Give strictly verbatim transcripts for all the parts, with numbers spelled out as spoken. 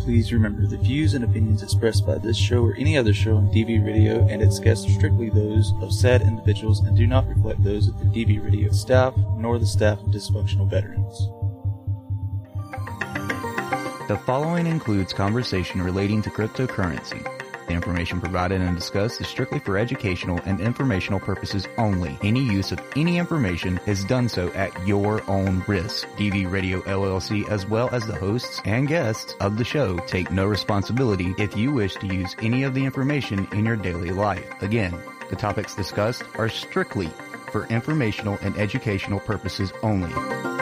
please remember the views and opinions expressed by this show or any other show on D V Radio and its guests are strictly those of said individuals and do not reflect those of the D V Radio staff nor the staff of Dysfunctional Veterans. The following includes conversation relating to cryptocurrency. The information provided and discussed is strictly for educational and informational purposes only. Any use of any information is done so at your own risk. D V Radio L L C, as well as the hosts and guests of the show, take no responsibility if you wish to use any of the information in your daily life. Again, the topics discussed are strictly for informational and educational purposes only.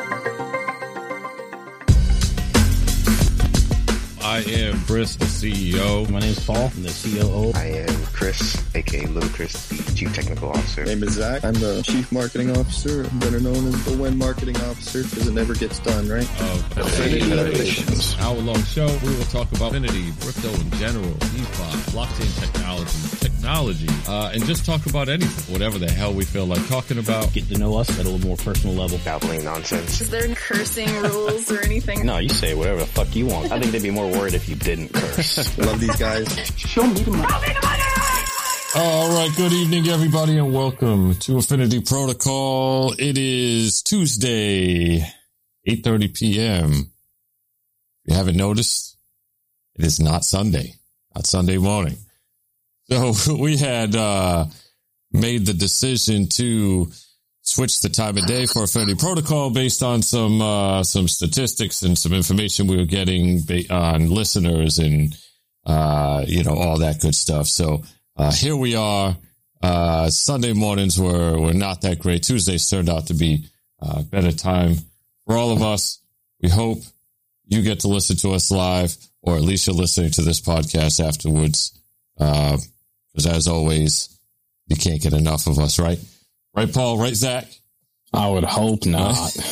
I am Chris, the C E O. My name is Paul, I'm the C O O. I am Chris, aka Little Chris, the Chief Technical Officer. My name is Zach. I'm the Chief Marketing Officer, better known as the When Marketing Officer, because it never gets done, right? Of Affinity Innovations. Hour-long show, we will talk about Affinity, crypto in general, DeFi, blockchain technology, technology, uh, and just talk about anything, whatever the hell we feel like talking about. Get to know us at a little more personal level. Babbling nonsense. Is there cursing rules or anything? No, you say whatever the fuck you want. I think they'd be more worried if you didn't curse. Love these guys. Show me the money. All right, good evening, everybody, and welcome to Affinity Protocol. It is Tuesday, eight thirty p.m. If you haven't noticed, it is not Sunday, not Sunday morning. So we had uh, made the decision to switch the time of day for Affinity Protocol based on some uh, some statistics and some information we were getting ba- on listeners and uh, you know, all that good stuff. So uh, here we are. Uh, Sunday mornings were were not that great. Tuesdays turned out to be a better time for all of us. We hope you get to listen to us live, or at least you're listening to this podcast afterwards. Uh, because as always, you can't get enough of us, right? Right, Paul? Right, Zach? I would hope not.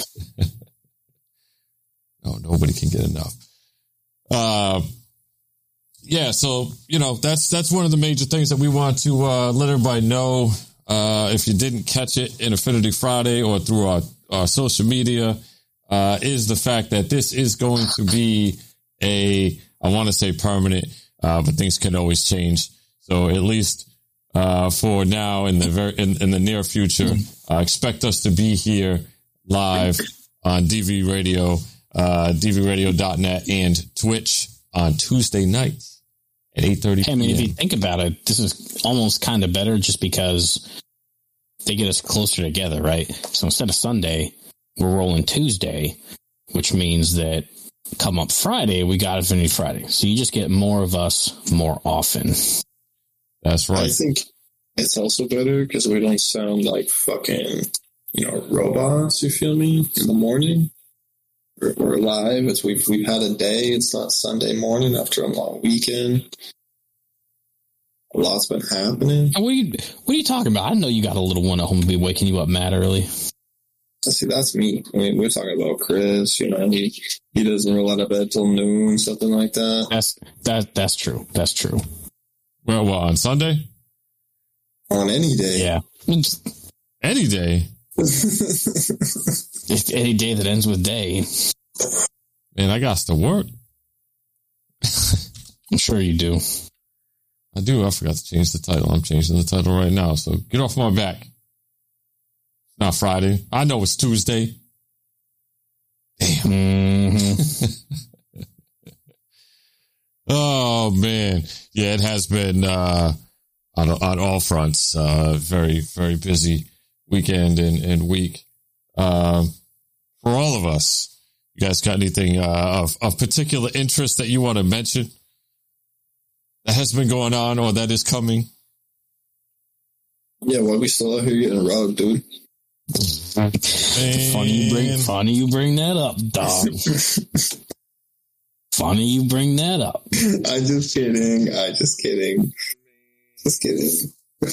No, nobody can get enough. Uh, yeah, so, you know, that's that's one of the major things that we want to uh, let everybody know. Uh, if you didn't catch it in Affinity Friday or through our, our social media, uh, is the fact that this is going to be a, I want to say permanent, uh, but things can always change. So at least Uh, for now, in the very in, in the near future, uh, expect us to be here live on D V Radio, uh, D V radio dot net, and Twitch on Tuesday nights at eight thirty. Hey, I mean, if you think about it, this is almost kind of better just because they get us closer together, right? So instead of Sunday, we're rolling Tuesday, which means that come up Friday, we got Affinity Friday. So you just get more of us more often. That's right. I think it's also better because we don't sound like fucking, you know, robots, you feel me, in the morning. We're, we're live. It's, we've, we've had a day. It's not Sunday morning after a long weekend. A lot's been happening. What are you, what are you talking about? I know you got a little one at home to be waking you up mad early. See, that's me. I mean, we're talking about Chris, you know, he, he doesn't roll out of bed till noon, something like that. That's, that, that's true. That's true. Well, well, on Sunday? On any day. Yeah. Any day? It's any day that ends with day. Man, I got to work. I'm sure you do. I do. I forgot to change the title. I'm changing the title right now. So get off my back. It's not Friday. I know it's Tuesday. Damn. Mm-hmm. Oh, man. Yeah, it has been uh, on on all fronts. Uh, very, very busy weekend and, and week um, for all of us. You guys got anything uh, of, of particular interest that you want to mention that has been going on or that is coming? Yeah, well, we still out here getting robbed, dude. Funny you bring, funny you bring that up, dog. Funny you bring that up. I'm just kidding. I'm just kidding. Just kidding.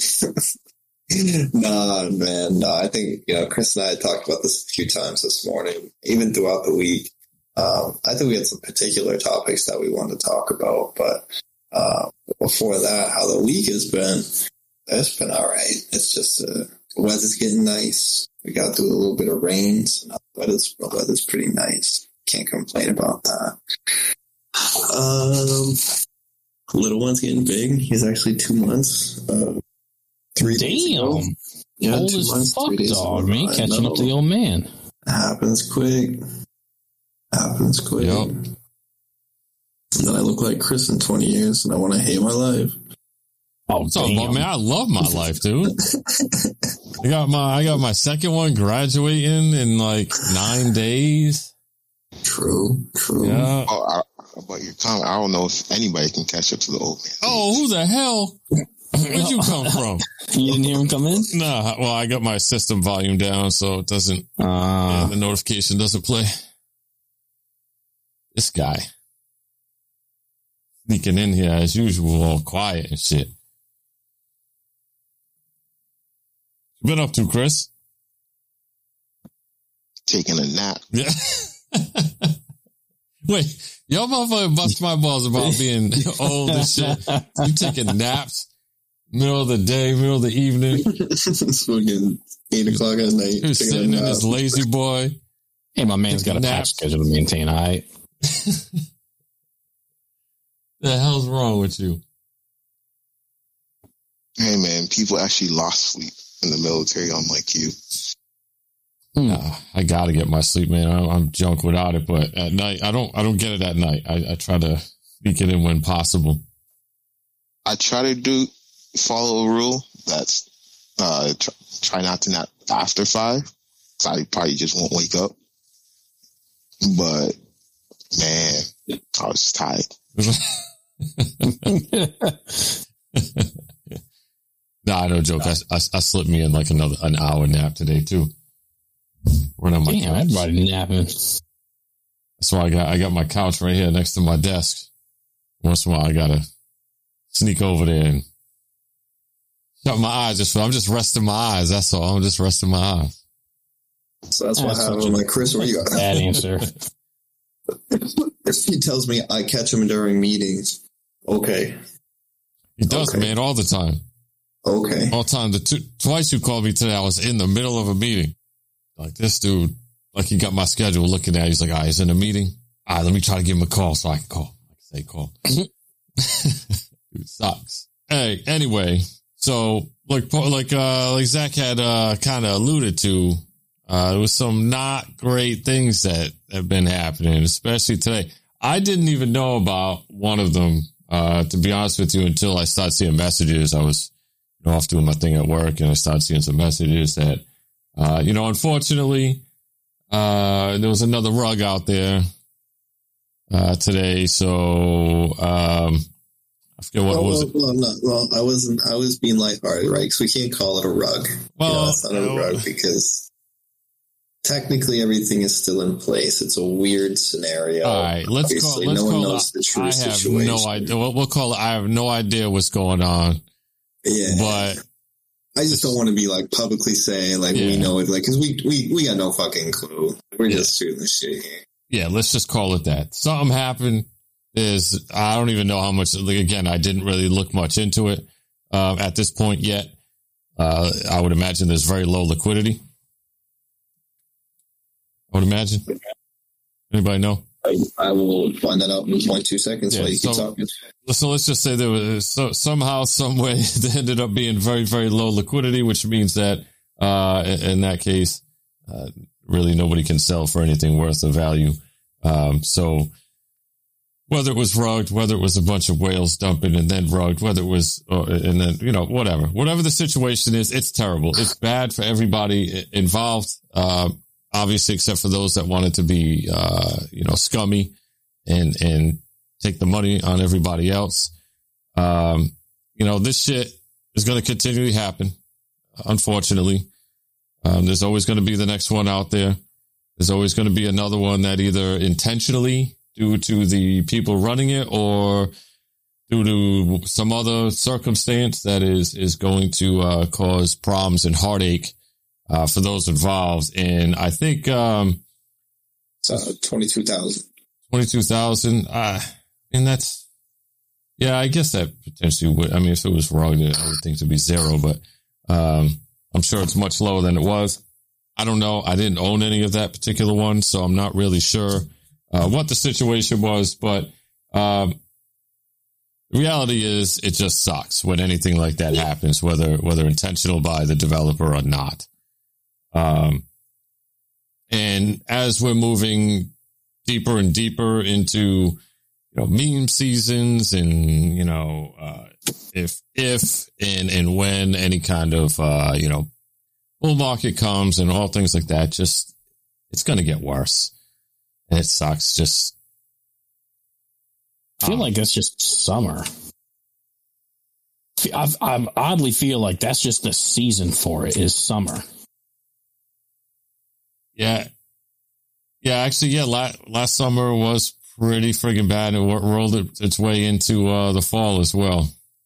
Nah, man. No, I think, you know, Chris and I had talked about this a few times this morning, even throughout the week. Um, I think we had some particular topics that we wanted to talk about, but uh, before that, how the week has been, it's been all right. It's just, uh, the weather's getting nice. We got through a little bit of rain, so the weather's, the weather's pretty nice. Can't complain about that. Um, little one's getting big. He's actually two months. Uh, three days ago. Damn. Yeah, Old two as months, fuck, three days dog. ago. Man, I catching know. up to the old man. Happens quick. Happens quick. Yep. And then I look like Chris in twenty years, and I want to hate my life. Oh, So, damn. man, I love my life, dude. I got my I got my second one graduating in like nine days. True, true. Yeah. Oh, I, about your comment, I don't know if anybody can catch up to the old man. Oh, who the hell? Where'd you come from? You didn't hear him come in? Nah, well, I got my system volume down, so it doesn't, Uh, yeah, the notification doesn't play. This guy. Sneaking in here as usual, all quiet and shit. What you been up to, Chris? Taking a nap. Yeah. Wait, y'all motherfucker bust my balls about being old and shit. You taking naps? Middle of the day, middle of the evening. It's fucking eight o'clock at night. He was taking a sitting in nap. his lazy boy. hey, my man's got a Naps. patch schedule to maintain, all right? The hell's wrong with you? Hey, man, people actually lost sleep in the military, unlike you. Nah, I gotta get my sleep, man. I'm, I'm junk without it, but at night, I don't, I don't get it at night. I, I try to sneak it in when possible. I try to do follow a rule that's uh, try, try not to nap after five, because I probably just won't wake up. But, man, I was tired. Nah, no joke. I, I, I slipped me in like another, an hour nap today too. When on my Damn, couch. everybody napping. That's why I got, I got my couch right here next to my desk. Once in a while, I gotta sneak over there and shut my eyes. Just, I'm just resting my eyes. That's all. I'm just resting my eyes. So that's what That's happened. such I'm a like, Chris, where you at? Bad answer. He tells me I catch him during meetings. Okay. He does, Okay. man, all the time. Okay. All the time. The two, twice you called me today, I was in the middle of a meeting. Like this dude, like he got my schedule looking at it. He's like, all right, he's in a meeting. All right, let me try to give him a call so I can call. I can say call. Dude sucks. Hey, anyway, so like, like, uh, like Zach had, uh, kind of alluded to, uh, there was some not great things that have been happening, especially today. I didn't even know about one of them, uh, to be honest with you, until I started seeing messages. I was you know, off doing my thing at work and I started seeing some messages that, uh, you know, unfortunately, uh, there was another rug out there, uh, today. So, um, I forget what well, was well, it. well, I'm not, well, I wasn't, I was being lighthearted, right? Because we can't call it a rug. Well, you know, it's not a uh, rug because technically everything is still in place. It's a weird scenario. All right, let's Obviously, call. Let's no one call. knows the true I have situation. no idea. We'll, we'll call it. I have no idea what's going on. Yeah. But I just don't want to be like publicly saying like we Yeah. know it, like because we, we we got no fucking clue. We're Yeah. just shooting the shit here. yeah, let's just call it that. Something happened. Is I don't even know how much. Like, again, I didn't really look much into it um, at this point yet. Uh, I would imagine there's very low liquidity. I would imagine. Anybody know? I, I will find that out in point two seconds Yeah, while you keep so- talking. So let's just say there was so, somehow, some way, there ended up being very, very low liquidity, which means that uh, in, in that case, uh, really nobody can sell for anything worth of value. Um, so whether it was rugged, whether it was a bunch of whales dumping and then rugged, whether it was, uh, and then, you know, whatever, whatever the situation is, it's terrible. It's bad for everybody involved. Uh, obviously, except for those that wanted to be, uh, you know, scummy and, and take the money on everybody else. Um, you know, this shit is going to continually happen. Unfortunately, um, there's always going to be the next one out there. There's always going to be another one that either intentionally due to the people running it or due to some other circumstance that is, is going to, uh, cause problems and heartache, uh, for those involved. And I think, um, So twenty-two thousand. twenty-two thousand, uh, and that's, yeah, I guess that potentially would, I mean, if it was wrong, I would think it would be zero, but, um, I'm sure it's much lower than it was. I don't know. I didn't own any of that particular one, so I'm not really sure, uh, what the situation was, but, Um, the reality is it just sucks when anything like that happens, whether, whether intentional by the developer or not. Um, and as we're moving deeper and deeper into, you know, meme seasons and, you know, uh, if, if and, and when any kind of, uh, you know, bull market comes and all things like that, just, it's going to get worse. And it sucks. Just, I feel um, like that's just summer. I've, I oddly feel like that's just the season for it is summer. Yeah. Yeah, actually, yeah, last, last summer was pretty friggin' bad and it rolled it, its way into uh, the fall as well.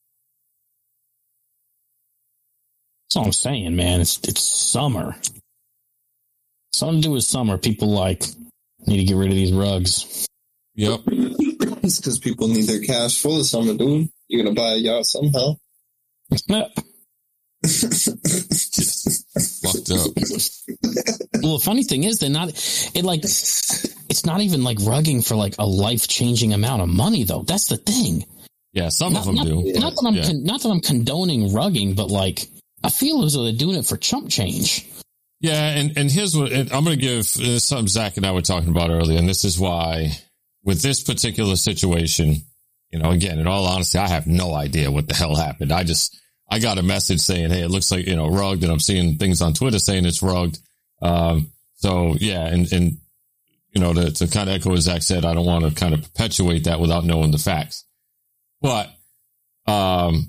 That's all I'm saying, man. It's it's summer. Something to do with summer. People like need to get rid of these rugs. Yep. It's because people need their cash for the summer, dude. You're gonna buy a yacht somehow. Fucked up. Well, the funny thing is, they're not. It like it's not even like rugging for like a life changing amount of money, though. That's the thing. Yeah, some not, of them not, do. Not that I'm yeah. con- not that I'm condoning rugging, but like I feel as though they're doing it for chump change. Yeah, and and here's what and I'm going to give uh, something Zach and I were talking about earlier, and this is why with this particular situation, you know, again, in all honesty, I have no idea what the hell happened. I just I got a message saying, hey, it looks like, you know, rugged, and I'm seeing things on Twitter saying it's rugged. Um, so yeah, and, and, you know, to, to kind of echo what Zach said, I don't want to kind of perpetuate that without knowing the facts. But, um,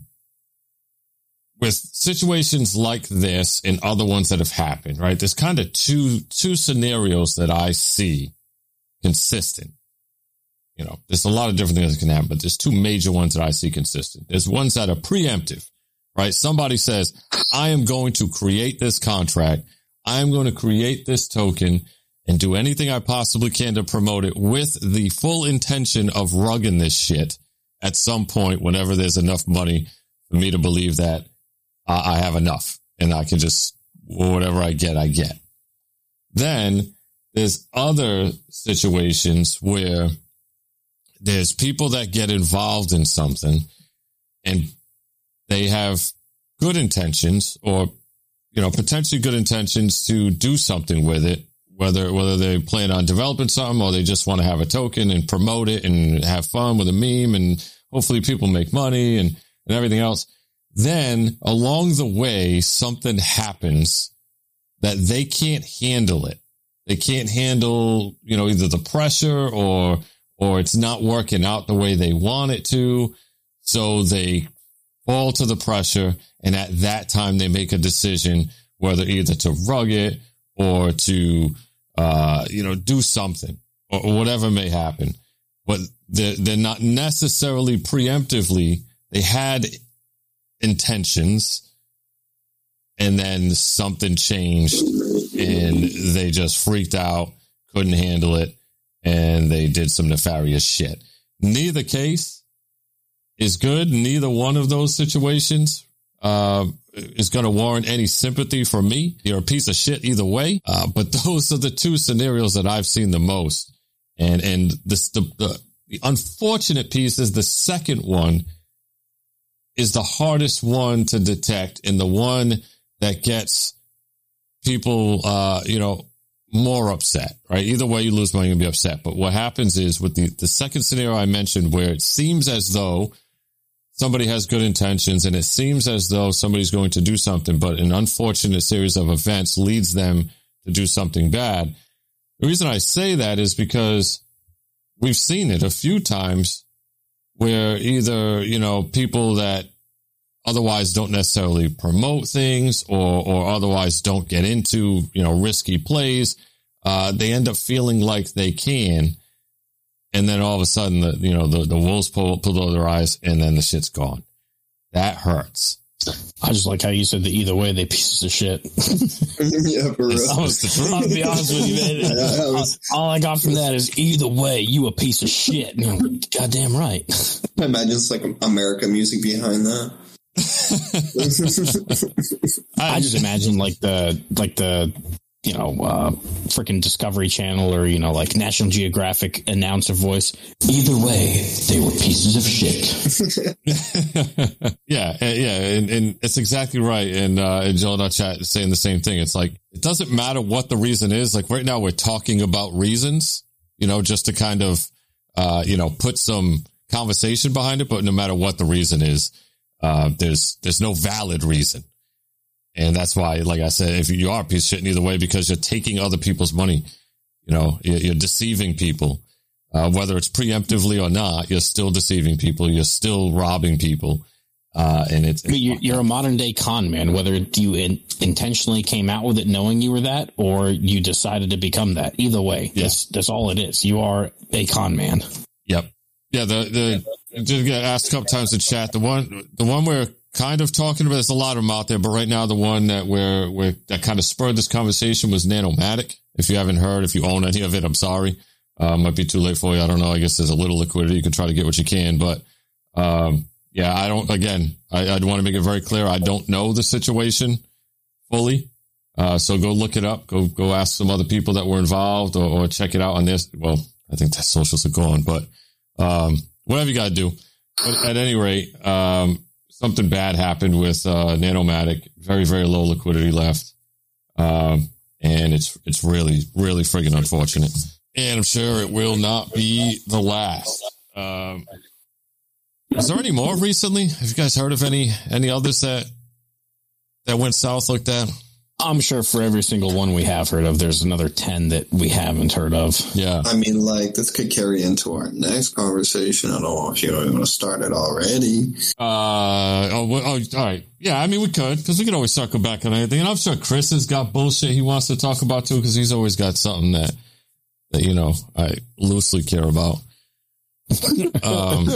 with situations like this and other ones that have happened, right? There's kind of two, two scenarios that I see consistent. You know, there's a lot of different things that can happen, but there's two major ones that I see consistent. There's ones that are preemptive, right? Somebody says, I am going to create this contract. I am going to create this token and do anything I possibly can to promote it with the full intention of rugging this shit at some point whenever there's enough money for me to believe that uh, I have enough and I can just, whatever I get, I get. Then there's other situations where there's people that get involved in something and they have good intentions or, you know, potentially good intentions to do something with it, whether, whether they plan on developing something or they just want to have a token and promote it and have fun with a meme and hopefully people make money and, and everything else. Then along the way, something happens that they can't handle it. They can't handle, you know, either the pressure or, or it's not working out the way they want it to. So they fall to the pressure. And at that time, they make a decision whether either to rug it or to, uh, you know, do something or, or whatever may happen. But they're, they're not necessarily preemptively. They had intentions and then something changed and they just freaked out, couldn't handle it. And they did some nefarious shit. Neither case is good. Neither one of those situations uh, is going to warrant any sympathy from me. You're a piece of shit either way. Uh, but those are the two scenarios that I've seen the most. And and this, the, the the unfortunate piece is the second one is the hardest one to detect and the one that gets people, uh, you know, more upset, right? Either way, you lose money and be upset. But what happens is with the, the second scenario I mentioned, where it seems as though somebody has good intentions and it seems as though somebody's going to do something, but an unfortunate series of events leads them to do something bad. The reason I say that is because we've seen it a few times where either, you know, people that otherwise don't necessarily promote things or, or otherwise don't get into, you know, risky plays. Uh, they end up feeling like they can. And then all of a sudden, the, you know, the, the wolves pull, pull over their eyes and then the shit's gone. That hurts. I just like how you said that either way, they pieces of shit. Yeah, for real. I was, the truth. I'll be honest with you, man. Yeah, was, all I got from that is either way, you a piece of shit. You know, goddamn right. I imagine it's like America music behind that. I just imagine like the like the you know, uh, freaking Discovery Channel or, you know, like National Geographic announcer voice. Either way, they were pieces of shit. yeah, yeah, and, and it's exactly right. And, uh, and Joe in our chat is saying the same thing. It's like, it doesn't matter what the reason is. Like right now we're talking about reasons, you know, just to kind of, uh, you know, put some conversation behind it. But no matter what the reason is, uh, there's, there's no valid reason. And that's why, like I said, if you are a piece of shit in either way, because you're taking other people's money, you know, you're, you're deceiving people, uh, whether it's preemptively or not, you're still deceiving people. You're still robbing people. Uh, and it's, I mean, you're, you're a modern day con man, whether you in, intentionally came out with it knowing you were that, or you decided to become that. Either way, yeah. that's, that's all it is. You are a con man. Yep. Yeah. The, the, did get asked a couple times in chat. The one, the one where, kind of talking about, there's a lot of them out there, but right now the one that we're, we're that kind of spurred this conversation was Nanomatic. If you haven't heard, if you own any of it, I'm sorry. Uh, might be too late for you. I don't know. I guess there's a little liquidity. You can try to get what you can, but, um, yeah, I don't, again, I, I'd want to make it very clear. I don't know the situation fully. Uh, so go look it up. Go, go ask some other people that were involved or, or check it out on this. Well, I think that socials are gone, but, um, whatever you got to do. But at any rate, um, something bad happened with, uh, Nanomatic. Very, very low liquidity left. Um, and it's, it's really, really friggin' unfortunate. And I'm sure it will not be the last. Um, is there any more recently? Have you guys heard of any, any others that, that went south like that? I'm sure for every single one we have heard of, there's another ten that we haven't heard of. Yeah. I mean, like, this could carry into our next conversation. I don't know if you don't want to start it already. Uh, oh, well, oh, all right. Yeah, I mean, we could, because we could always circle back on anything. And I'm sure Chris has got bullshit he wants to talk about, too, because he's always got something that, that, you know, I loosely care about. um,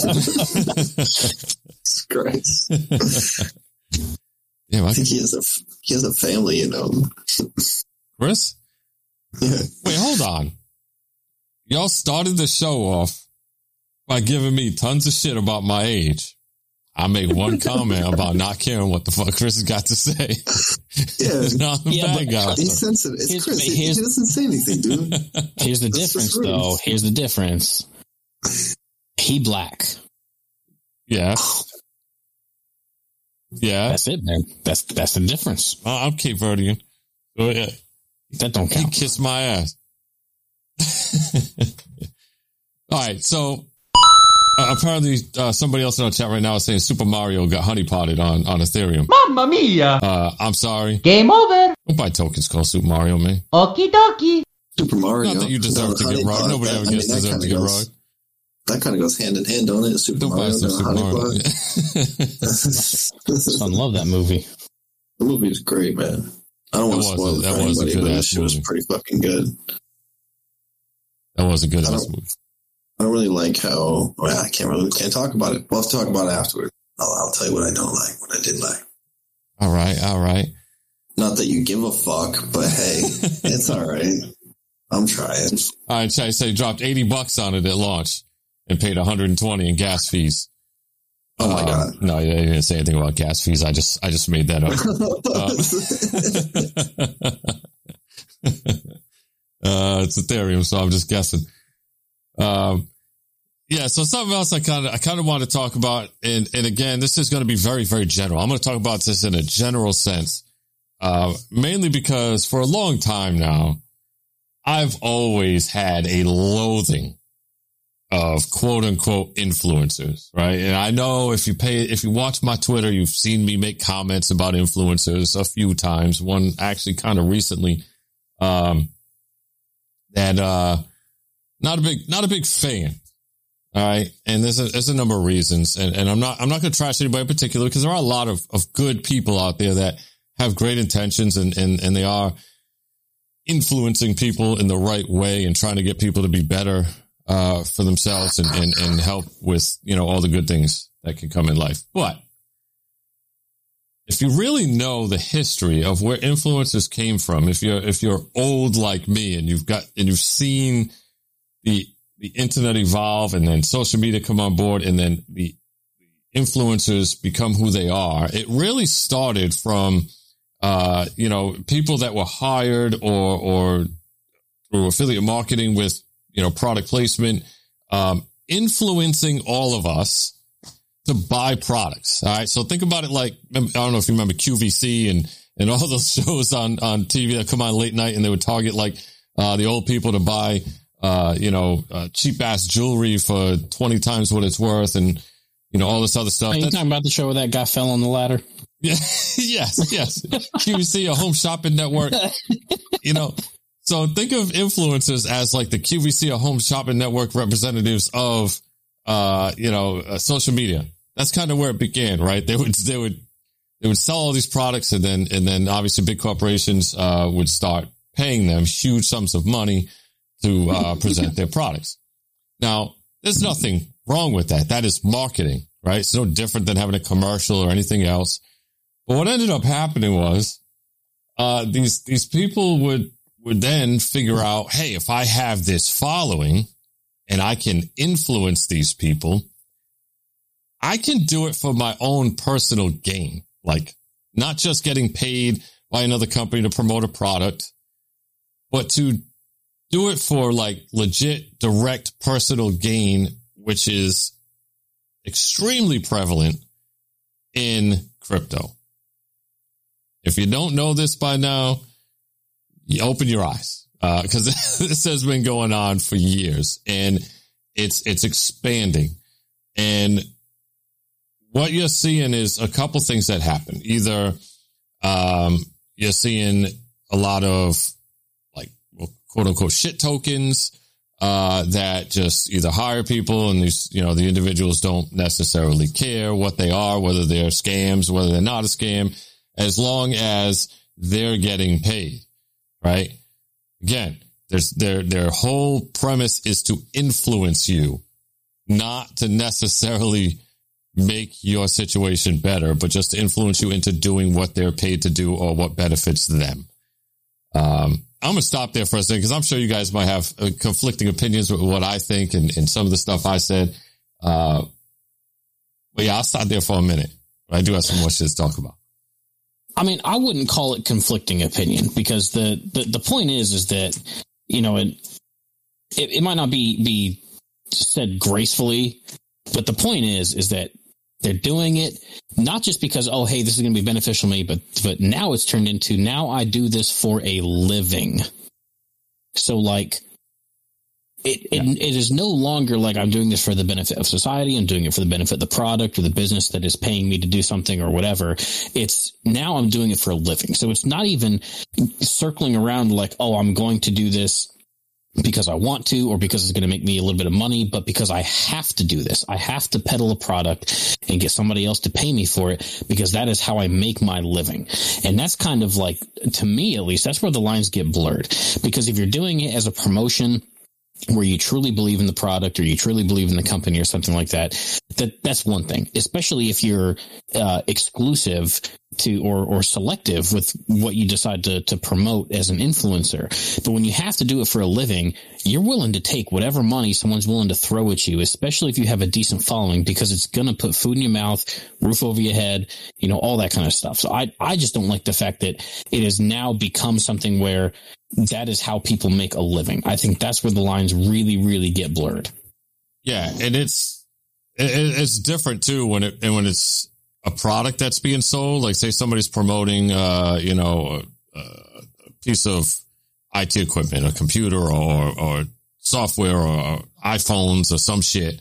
Christ. Yeah, well, I, I think he has a he has a family, you know. Chris? Yeah. Wait, hold on. Y'all started the show off by giving me tons of shit about my age. I made one comment about not caring what the fuck Chris has got to say. Yeah, no, yeah bad guy. He's sensitive. It's here's, Chris. He, here's, he doesn't say anything, dude. Here's the That's difference, just rude. though. Here's the difference. He black. Yeah. Yeah. That's it, man. That's that's the difference. Uh, I'm Cape Verdean. So, yeah. That don't He count. kissed my ass. All right, so uh, apparently uh, somebody else in our chat right now is saying Super Mario got honeypotted on, on Ethereum. Mamma mia! Uh, I'm sorry. Game over! Don't buy tokens called Super Mario, man. Okie dokie! Super Mario. Not that you deserve No, to get honey rugged. pot, Nobody that- ever I mean, gets that deserved to kinda get goes- rugged. That kind of goes hand in hand, don't it? Super Don't buy Mario some and Super honey Mario. pot. Son love that movie. The movie is great, man. I don't That want to was spoil a- it that for was a anybody, but good-ass that shit was movie. pretty fucking good. That was a good I ass don't- movie. I don't really like how. Well, I can't really can't talk about it. We'll have to talk about it afterwards. I'll, I'll tell you what I don't like, what I did like. All right, all right. Not that you give a fuck, but hey, it's all right. I'm trying. All right, Chai say dropped eighty bucks on it at launch and paid one hundred twenty in gas fees. Oh my Um, god. No, you didn't say anything about gas fees. I just, I just made that up. Uh, uh, it's Ethereum, so I'm just guessing. Um, yeah, so something else I kind of, I kind of want to talk about, and, and again, this is going to be very, very general. I'm going to talk about this in a general sense, uh, mainly because for a long time now, I've always had a loathing of quote unquote influencers, right? And I know if you pay, if you watch my Twitter, you've seen me make comments about influencers a few times. One actually kind of recently, um, that, uh, not a big, not a big fan. All right. And there's a, there's a number of reasons. And, and I'm not, I'm not going to trash anybody in particular because there are a lot of, of good people out there that have great intentions and, and, and they are influencing people in the right way and trying to get people to be better, uh, for themselves and, and, and help with, you know, all the good things that can come in life. But if you really know the history of where influencers came from, if you're, if you're old like me and you've got, and you've seen the, the internet evolve and then social media come on board and then the influencers become who they are, it really started from, uh, you know, people that were hired or, or through affiliate marketing with, you know, product placement, um, influencing all of us to buy products. All right. So think about it like, I don't know if you remember Q V C and, and all those shows on, on T V that come on late night, and they would target like, uh, the old people to buy, uh, you know, uh, cheap ass jewelry for twenty times what it's worth, and, you know, all this other stuff. Are you That's, talking about the show where that guy fell on the ladder? Yeah. yes. Yes. Q V C, a home shopping network, you know. So think of influencers as like the Q V C, a home shopping network representatives of, uh, you know, uh, social media. That's kind of where it began, right? They would, they would, they would sell all these products, and then, and then obviously big corporations, uh, would start paying them huge sums of money to, uh, present their products. Now, there's nothing wrong with that. That is marketing, right? It's no different than having a commercial or anything else. But what ended up happening was, uh, these, these people would, would then figure out, hey, if I have this following and I can influence these people, I can do it for my own personal gain. Like, not just getting paid by another company to promote a product, but to do it for like legit direct personal gain, which is extremely prevalent in crypto. If you don't know this by now, you open your eyes, uh, because this has been going on for years, and it's, it's expanding. And what you're seeing is a couple things that happen. Either, um, you're seeing a lot of like, well, quote unquote shit tokens, uh, that just either hire people, and these, you know, the individuals don't necessarily care what they are, whether they're scams, whether they're not a scam, as long as they're getting paid. Right? Again, there's their their whole premise is to influence you, not to necessarily make your situation better, but just to influence you into doing what they're paid to do or what benefits them. Um, I'm gonna stop there for a second because I'm sure you guys might have uh, conflicting opinions with what I think and, and some of the stuff I said. Uh, but yeah, I'll stop there for a minute. I do have some more shit to talk about. I mean, I wouldn't call it conflicting opinion, because the, the, the point is, is that, you know, it, it, it might not be, be said gracefully, but the point is, is that they're doing it not just because, oh, hey, this is going to be beneficial to me, but, but now it's turned into, now I do this for a living. So like, It, yeah. it it is no longer like I'm doing this for the benefit of society. I'm doing it for the benefit of the product or the business that is paying me to do something or whatever. It's now I'm doing it for a living. So it's not even circling around like, oh, I'm going to do this because I want to, or because it's going to make me a little bit of money, but because I have to do this. I have to peddle a product and get somebody else to pay me for it, because that is how I make my living. And that's kind of like, to me at least, that's where the lines get blurred. Because if you're doing it as a promotion, where you truly believe in the product or you truly believe in the company or something like that, that that's one thing, especially if you're uh, exclusive to or or selective with what you decide to to promote as an influencer. But when you have to do it for a living, you're willing to take whatever money someone's willing to throw at you, especially if you have a decent following, because it's going to put food in your mouth, roof over your head, you know, all that kind of stuff. So I I just don't like the fact that it has now become something where that is how people make a living. I think that's where the lines really, really get blurred. Yeah, and it's it, it's different too when it and when it's a product that's being sold. Like, say somebody's promoting, uh, you know, a, a piece of I T equipment, a computer or or software or iPhones or some shit,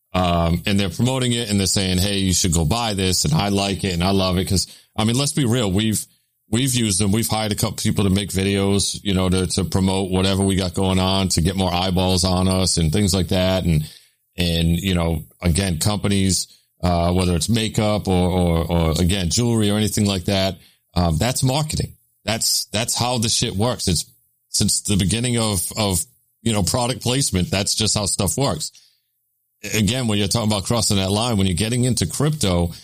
um, and they're promoting it and they're saying, "Hey, you should go buy this," and I like it and I love it because, I mean, let's be real, we've We've used them. We've hired a couple people to make videos, you know, to, to promote whatever we got going on, to get more eyeballs on us and things like that. And, and, you know, again, companies, uh, whether it's makeup or, or, or again, jewelry or anything like that. Um, that's marketing. That's, that's how the shit works. It's since the beginning of, of, you know, product placement. That's just how stuff works. Again, when you're talking about crossing that line, when you're getting into crypto,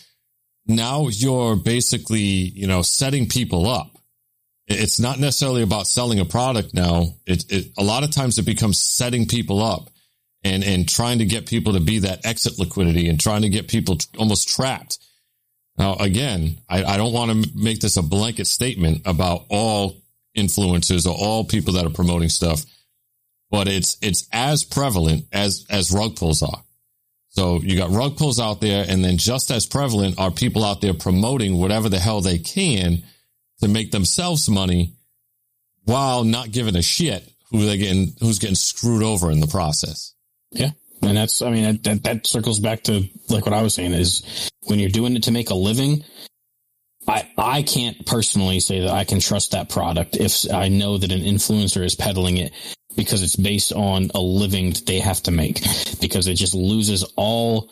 now you're basically, you know, setting people up. It's not necessarily about selling a product now. It, it, a lot of times it becomes setting people up and, and trying to get people to be that exit liquidity and trying to get people t- almost trapped. Now, again, I, I don't want to make this a blanket statement about all influencers or all people that are promoting stuff, but it's it's as prevalent as as rug pulls are. So you got rug pulls out there, and then just as prevalent are people out there promoting whatever the hell they can to make themselves money while not giving a shit who they getting who's getting screwed over in the process. Yeah. And that's, I mean, that, that circles back to like what I was saying is when you're doing it to make a living, I, I can't personally say that I can trust that product if I know that an influencer is peddling it because it's based on a living that they have to make, because it just loses all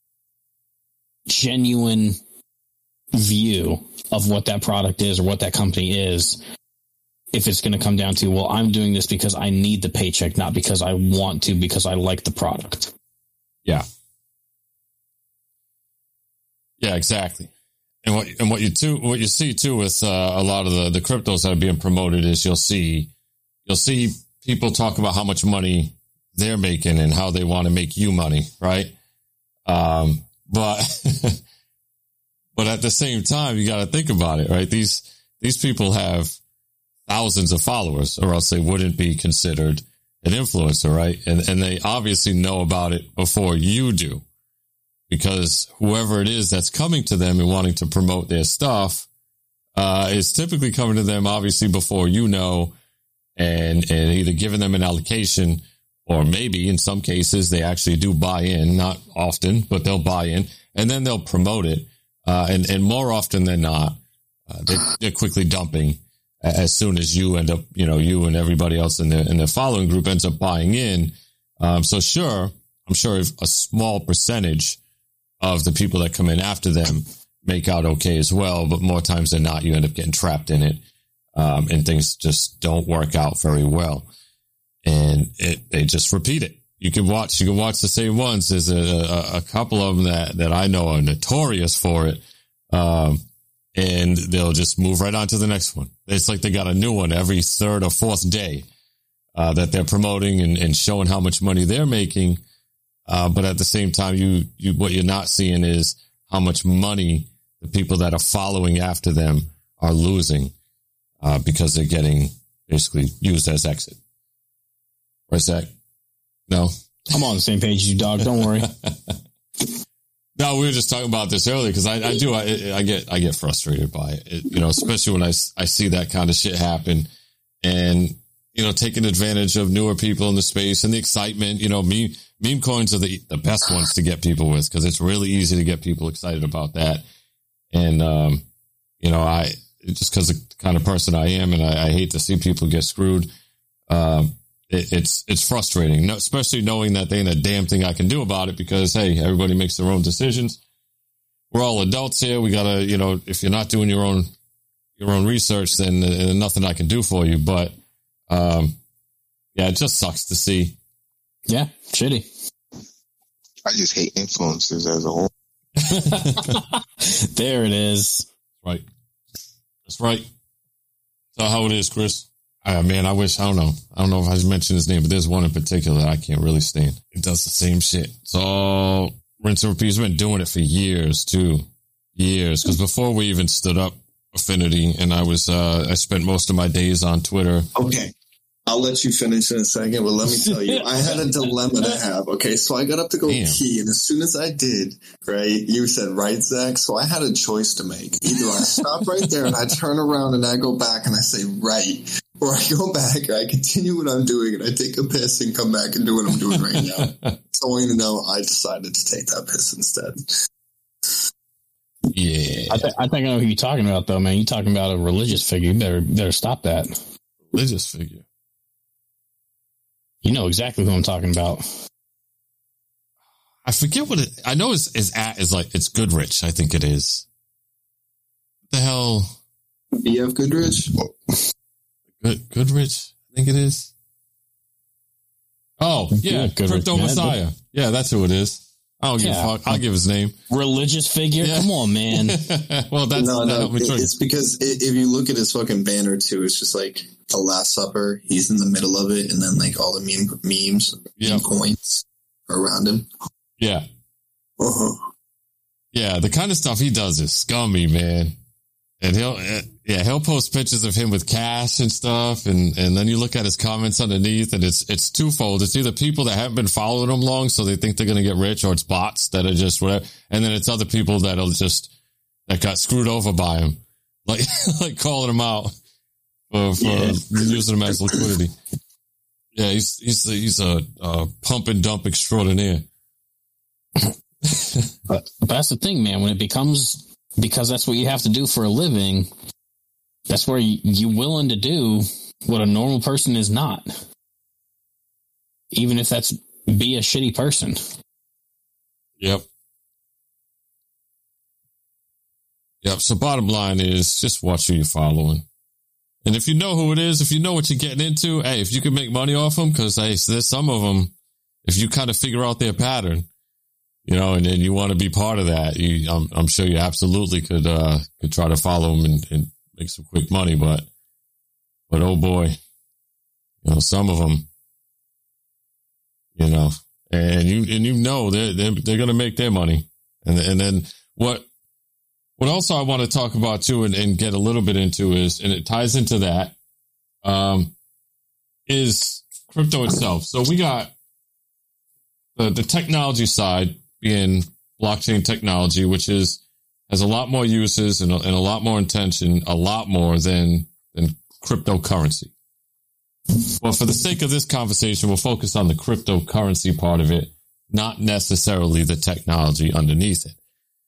genuine view of what that product is or what that company is. If it's going to come down to, well, I'm doing this because I need the paycheck, not because I want to, because I like the product. Yeah. Yeah, exactly. And what and what you too what you see too with uh, a lot of the, the cryptos that are being promoted is you'll see you'll see people talk about how much money they're making and how they want to make you money, right? Um, but but at the same time, you got to think about it, right? These these people have thousands of followers, or else they wouldn't be considered an influencer, right? And and they obviously know about it before you do, because whoever it is that's coming to them and wanting to promote their stuff uh, is typically coming to them obviously before you know, and and either giving them an allocation, or maybe in some cases they actually do buy in, not often, but they'll buy in, and then they'll promote it. Uh, and, and more often than not, uh, they, they're quickly dumping as soon as you end up, you know, you and everybody else in the in the following group ends up buying in. Um, so sure, I'm sure if a small percentage of the people that come in after them make out okay as well, but more times than not, you end up getting trapped in it, um, and things just don't work out very well, and it they just repeat it. You can watch, you can watch the same ones. There's a, a, a couple of them that that I know are notorious for it. Um, And they'll just move right on to the next one. It's like they got a new one every third or fourth day uh, that they're promoting and, and showing how much money they're making. Uh, but at the same time, you, you what you're not seeing is how much money the people that are following after them are losing uh, because they're getting basically used as exit. Where's that? No? I'm on the same page as you, dog. Don't worry. No, we were just talking about this earlier because I, I do, I, I get, I get frustrated by it, it, you know, especially when I, I see that kind of shit happen and, you know, taking advantage of newer people in the space and the excitement, you know, meme, meme coins are the, the best ones to get people with because it's really easy to get people excited about that. And, um, you know, I, just because of the kind of person I am and I, I hate to see people get screwed. Um, It, it's it's frustrating, no, especially knowing that there ain't a damn thing I can do about it because, hey, everybody makes their own decisions. We're all adults here. We got to, you know, if you're not doing your own your own research, then uh, nothing I can do for you. But, um, yeah, it just sucks to see. Yeah, shitty. I just hate influencers as a whole. There it is. Right. That's right. That's how it is, Chris. Uh, man, I wish, I don't know. I don't know if I mentioned his name, but there's one in particular that I can't really stand. It does the same shit. It's all rinse and repeat. He's been doing it for years, too. Years. Because before we even stood up Affinity, and I was, uh, I spent most of my days on Twitter. Okay. I'll let you finish in a second, but let me tell you, I had a dilemma to have. Okay, so I got up to go Damn. pee, and as soon as I did, right, you said, right, Zach? So I had a choice to make. Either I stop right there and I turn around and I go back and I say, right, or I go back and I continue what I'm doing and I take a piss and come back and do what I'm doing right now. So I want you to know I decided to take that piss instead. Yeah. I, th- I think I know who you're talking about, though, man. You're talking about a religious figure. You better, better stop that. Religious figure. You know exactly who I'm talking about. I forget what it, I know his, his at is like, it's Goodrich. I think it is. What the hell? B F Goodrich? Good, Goodrich, I think it is. Oh, yeah, Yeah, Goodrich. Crypto Yeah, Messiah. Yeah, that's who it is. I don't give Yeah. a fuck. I'll give his name. Religious figure? Yeah. Come on, man. Well, that's no, that no, helped me it- choice. it's because i- if you look at his fucking banner too, it's just like the Last Supper. He's in the middle of it, and then like all the meme memes, Yeah. meme coins are around him. Yeah. Uh-huh. Yeah, the kind of stuff he does is scummy, man. And he'll, uh, yeah, he'll post pictures of him with cash and stuff. And, and then you look at his comments underneath and it's, it's twofold. It's either people that haven't been following him long, so they think they're going to get rich, or it's bots that are just whatever. And then it's other people that'll just, that got screwed over by him. Like, like calling him out for, for yeah. using him as liquidity. Yeah, he's, he's, he's a, a pump and dump extraordinaire. but, but that's the thing, man. When it becomes, because that's what you have to do for a living, that's where you, you're willing to do what a normal person is not. Even if that's be a shitty person. Yep. Yep. So bottom line is just watch who you're following. And if you know who it is, if you know what you're getting into, hey, if you can make money off them, because hey, there's some of them, if you kind of figure out their pattern, you know, and then you want to be part of that, you, I'm, I'm sure you absolutely could, uh, could try to follow them and, and make some quick money. But, but oh boy, you know, some of them, you know, and you, and you know, they're, they're, they're going to make their money. And, and then what, what also I want to talk about too, and, and get a little bit into is, and it ties into that, um, is crypto itself. So we got the, the technology side, in blockchain technology, which is has a lot more uses and a, and a lot more intention, a lot more than than cryptocurrency. Well, for the sake of this conversation, we'll focus on the cryptocurrency part of it, not necessarily the technology underneath it.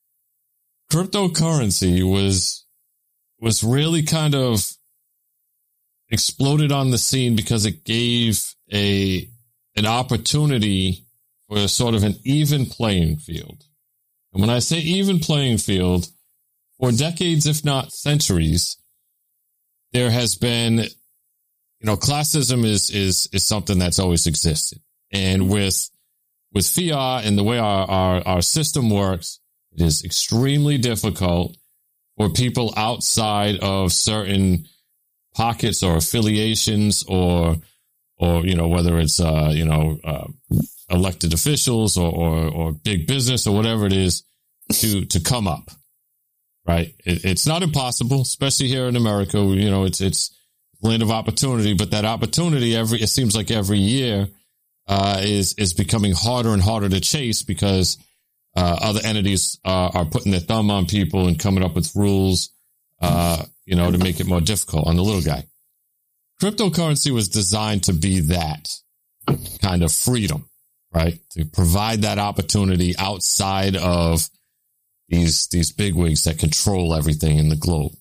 Cryptocurrency was was really kind of exploded on the scene because it gave a an opportunity for a sort of an even playing field. And when I say even playing field, for decades, if not centuries, there has been, you know, classism is, is, is something that's always existed. And with, with fiat and the way our, our, our system works, it is extremely difficult for people outside of certain pockets or affiliations or, or, you know, whether it's, uh, you know, uh, elected officials or, or, or big business or whatever it is to, to come up, right? It, it's not impossible, especially here in America. You know, it's, it's land of opportunity, but that opportunity every, it seems like every year, uh, is, is becoming harder and harder to chase because, uh, other entities uh, are putting their thumb on people and coming up with rules, uh, you know, to make it more difficult on the little guy. Cryptocurrency was designed to be that kind of freedom. Right. To provide that opportunity outside of these, these bigwigs that control everything in the globe.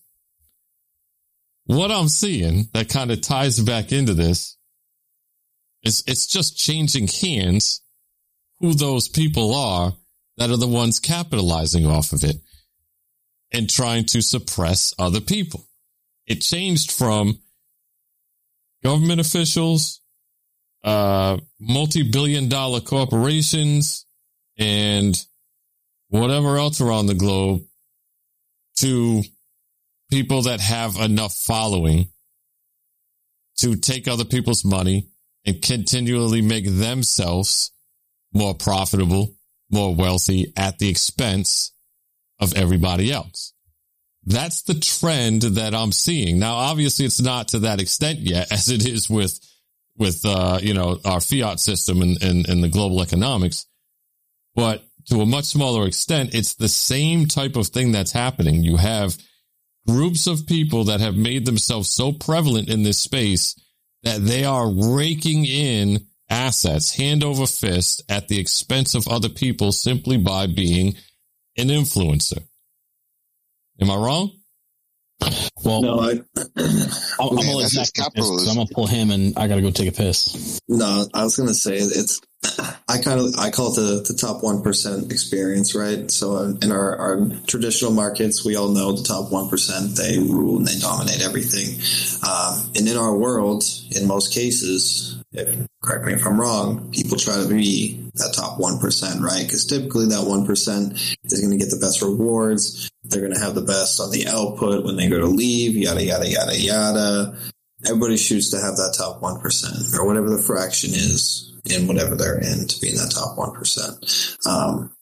What I'm seeing that kind of ties back into this is it's just changing hands who those people are that are the ones capitalizing off of it and trying to suppress other people. It changed from government officials, uh, multi-billion dollar corporations and whatever else around the globe to people that have enough following to take other people's money and continually make themselves more profitable, more wealthy at the expense of everybody else. That's the trend that I'm seeing. Now, obviously, it's not to that extent yet as it is with with, uh, you know, our fiat system and, and, and the global economics. But to a much smaller extent, it's the same type of thing that's happening. You have groups of people that have made themselves so prevalent in this space that they are raking in assets hand over fist at the expense of other people simply by being an influencer. Am I wrong? Well, no, I, I'm, I'm gonna let Zach take this 'cause I'm gonna pull him and I gotta go take a piss. No, I was gonna say it's. I kind of I call it the, the top one percent experience, right? So in our, our traditional markets, we all know the top one percent. They rule and they dominate everything. Um, and in our world, in most cases, if, correct me if I'm wrong, people try to be that top one percent, right? Because typically that one percent is going to get the best rewards. They're going to have the best on the output when they go to leave, yada, yada, yada, yada. Everybody shoots to have that top one percent or whatever the fraction is in whatever they're in to be in that top one percent. Um,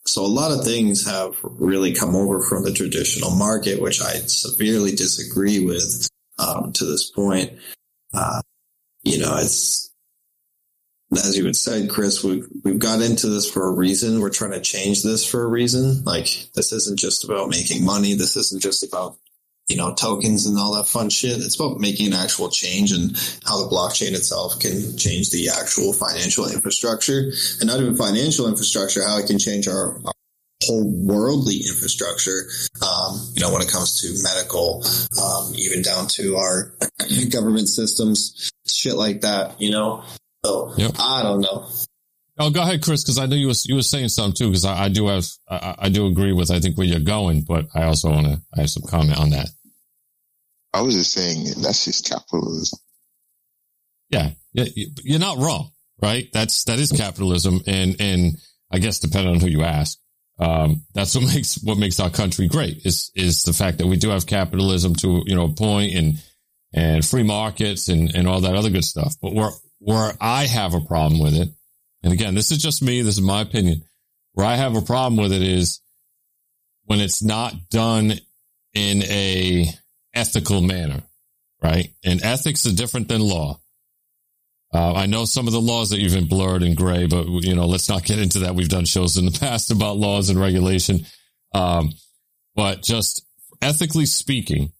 So a lot of things have really come over from the traditional market, which I severely disagree with um, to this point. Uh, you know, it's, as you had said, Chris, we've, we've got into this for a reason. We're trying to change this for a reason. Like, this isn't just about making money. This isn't just about, you know, tokens and all that fun shit. It's about making an actual change and how the blockchain itself can change the actual financial infrastructure, and not even financial infrastructure, how it can change our, our whole worldly infrastructure. Um, you know, when it comes to medical, um, even down to our government systems, shit like that, you know? So yep. I don't know. Oh, go ahead, Chris, because I know you was you were saying something too. Because I, I do have I, I do agree with I think where you're going, but I also want to I have some comment on that. I was just saying that's just capitalism. Yeah, you're not wrong, right? That's that is capitalism, and and I guess depending on who you ask, um, that's what makes what makes our country great is is the fact that we do have capitalism to you know a point, and and free markets and and all that other good stuff. But where where I have a problem with it, and again, this is just me, this is my opinion. Where I have a problem with it is when it's not done in a ethical manner, right? And ethics are different than law. Uh, I know some of the laws that you've been blurred and gray, but, you know, let's not get into that. We've done shows in the past about laws and regulation. Um, but just ethically speaking,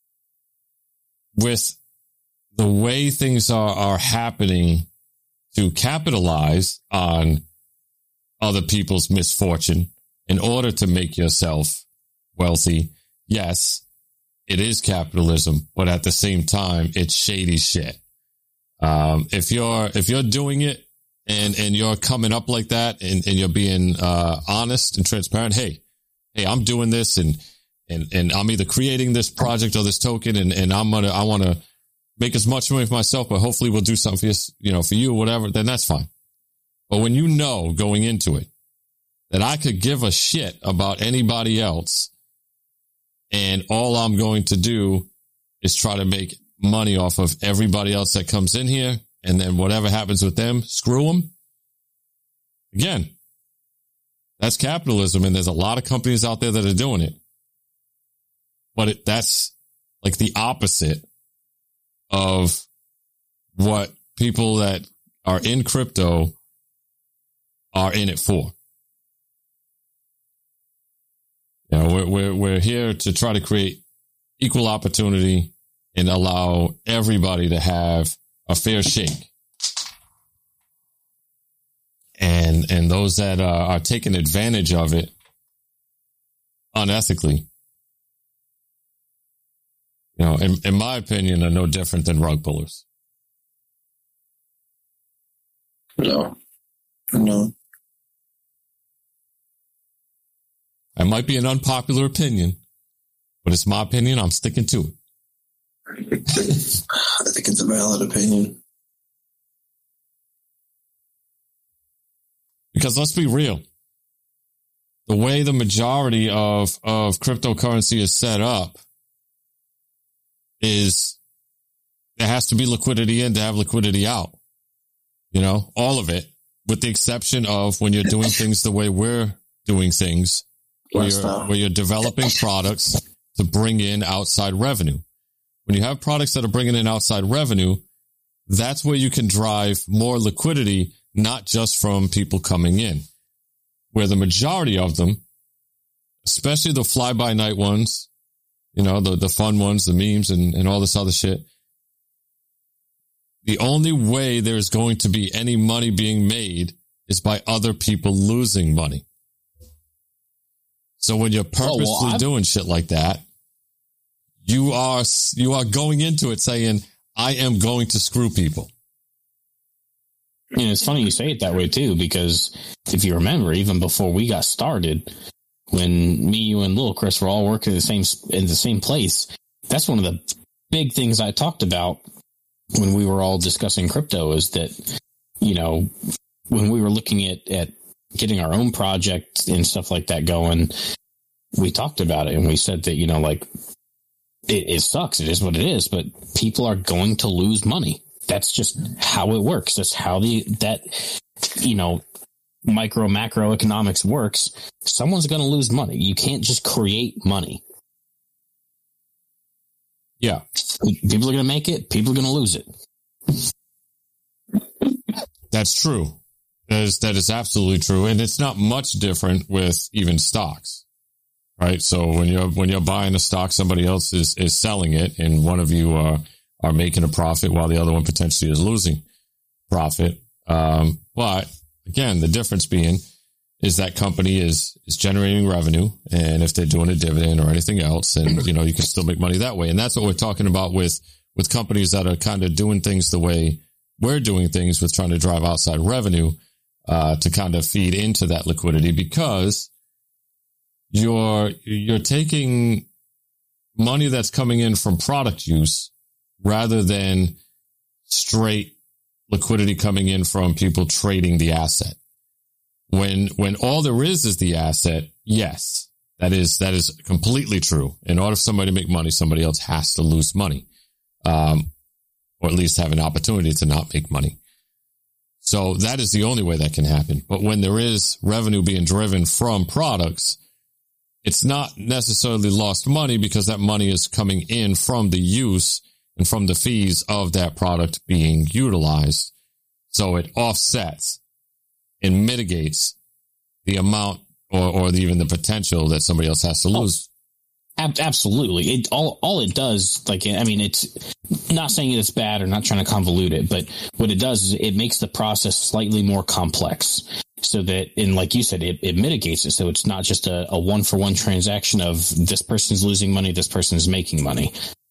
with the way things are, are happening to capitalize on other people's misfortune in order to make yourself wealthy, yes, it is capitalism, but at the same time, it's shady shit. Um, if you're, if you're doing it and, and you're coming up like that and, and you're being, uh, honest and transparent, hey, hey, I'm doing this and, and, and I'm either creating this project or this token and, and I'm going to, I want to make as much money for myself, but hopefully we'll do something for you, you know, for you, whatever, then that's fine. But when you know going into it that I could give a shit about anybody else, and all I'm going to do is try to make money off of everybody else that comes in here. And then whatever happens with them, screw them. Again, that's capitalism. And there's a lot of companies out there that are doing it. But it, that's like the opposite of what people that are in crypto are in it for. You know, we're, we're, we're here to try to create equal opportunity and allow everybody to have a fair shake. And, and those that uh, are taking advantage of it unethically, you know, in, in my opinion, are no different than rug pullers. No, no. It might be an unpopular opinion, but it's my opinion. I'm sticking to it. I think it's a valid opinion. Because let's be real. The way the majority of, of cryptocurrency is set up is there has to be liquidity in to have liquidity out. You know, all of it, with the exception of when you're doing things the way we're doing things. Where you're, where you're developing products to bring in outside revenue. When you have products that are bringing in outside revenue, that's where you can drive more liquidity, not just from people coming in. Where the majority of them, especially the fly-by-night ones, you know, the, the fun ones, the memes and, and all this other shit, the only way there's going to be any money being made is by other people losing money. So when you're purposely oh, well, doing shit like that, you are, you are going into it saying, I am going to screw people. And it's funny you say it that way too, because if you remember, even before we got started, when me, you and Lil Chris were all working in the same, in the same place, that's one of the big things I talked about when we were all discussing crypto is that, you know, when we were looking at, at getting our own project and stuff like that going, we talked about it and we said that, you know, like it, it sucks. It is what it is, but people are going to lose money. That's just how it works. That's how the, that, you know, micro macroeconomics works, someone's going to lose money. You can't just create money. Yeah. People are going to make it. People are going to lose it. That's true. That is, that is absolutely true. And it's not much different with even stocks, right? So when you're, when you're buying a stock, somebody else is, is selling it, and one of you are, are making a profit while the other one potentially is losing profit. Um, but again, the difference being is that company is, is generating revenue. And if they're doing a dividend or anything else, and, you know, you can still make money that way. And that's what we're talking about with, with companies that are kind of doing things the way we're doing things, with trying to drive outside revenue, uh, to kind of feed into that liquidity, because you're, you're taking money that's coming in from product use rather than straight liquidity coming in from people trading the asset. When, when all there is is the asset, yes, that is, that is completely true. In order for somebody to make money, somebody else has to lose money, um, or at least have an opportunity to not make money. So that is the only way that can happen. But when there is revenue being driven from products, it's not necessarily lost money, because that money is coming in from the use and from the fees of that product being utilized. So it offsets and mitigates the amount or, or even the potential that somebody else has to lose. Oh, ab- absolutely. It all, all it does, like, I mean, it's not saying it's bad or not trying to convolute it, but what it does is it makes the process slightly more complex, so that, and like you said, it, it mitigates it. So it's not just a, a one for one transaction of this person's losing money, this person's making money.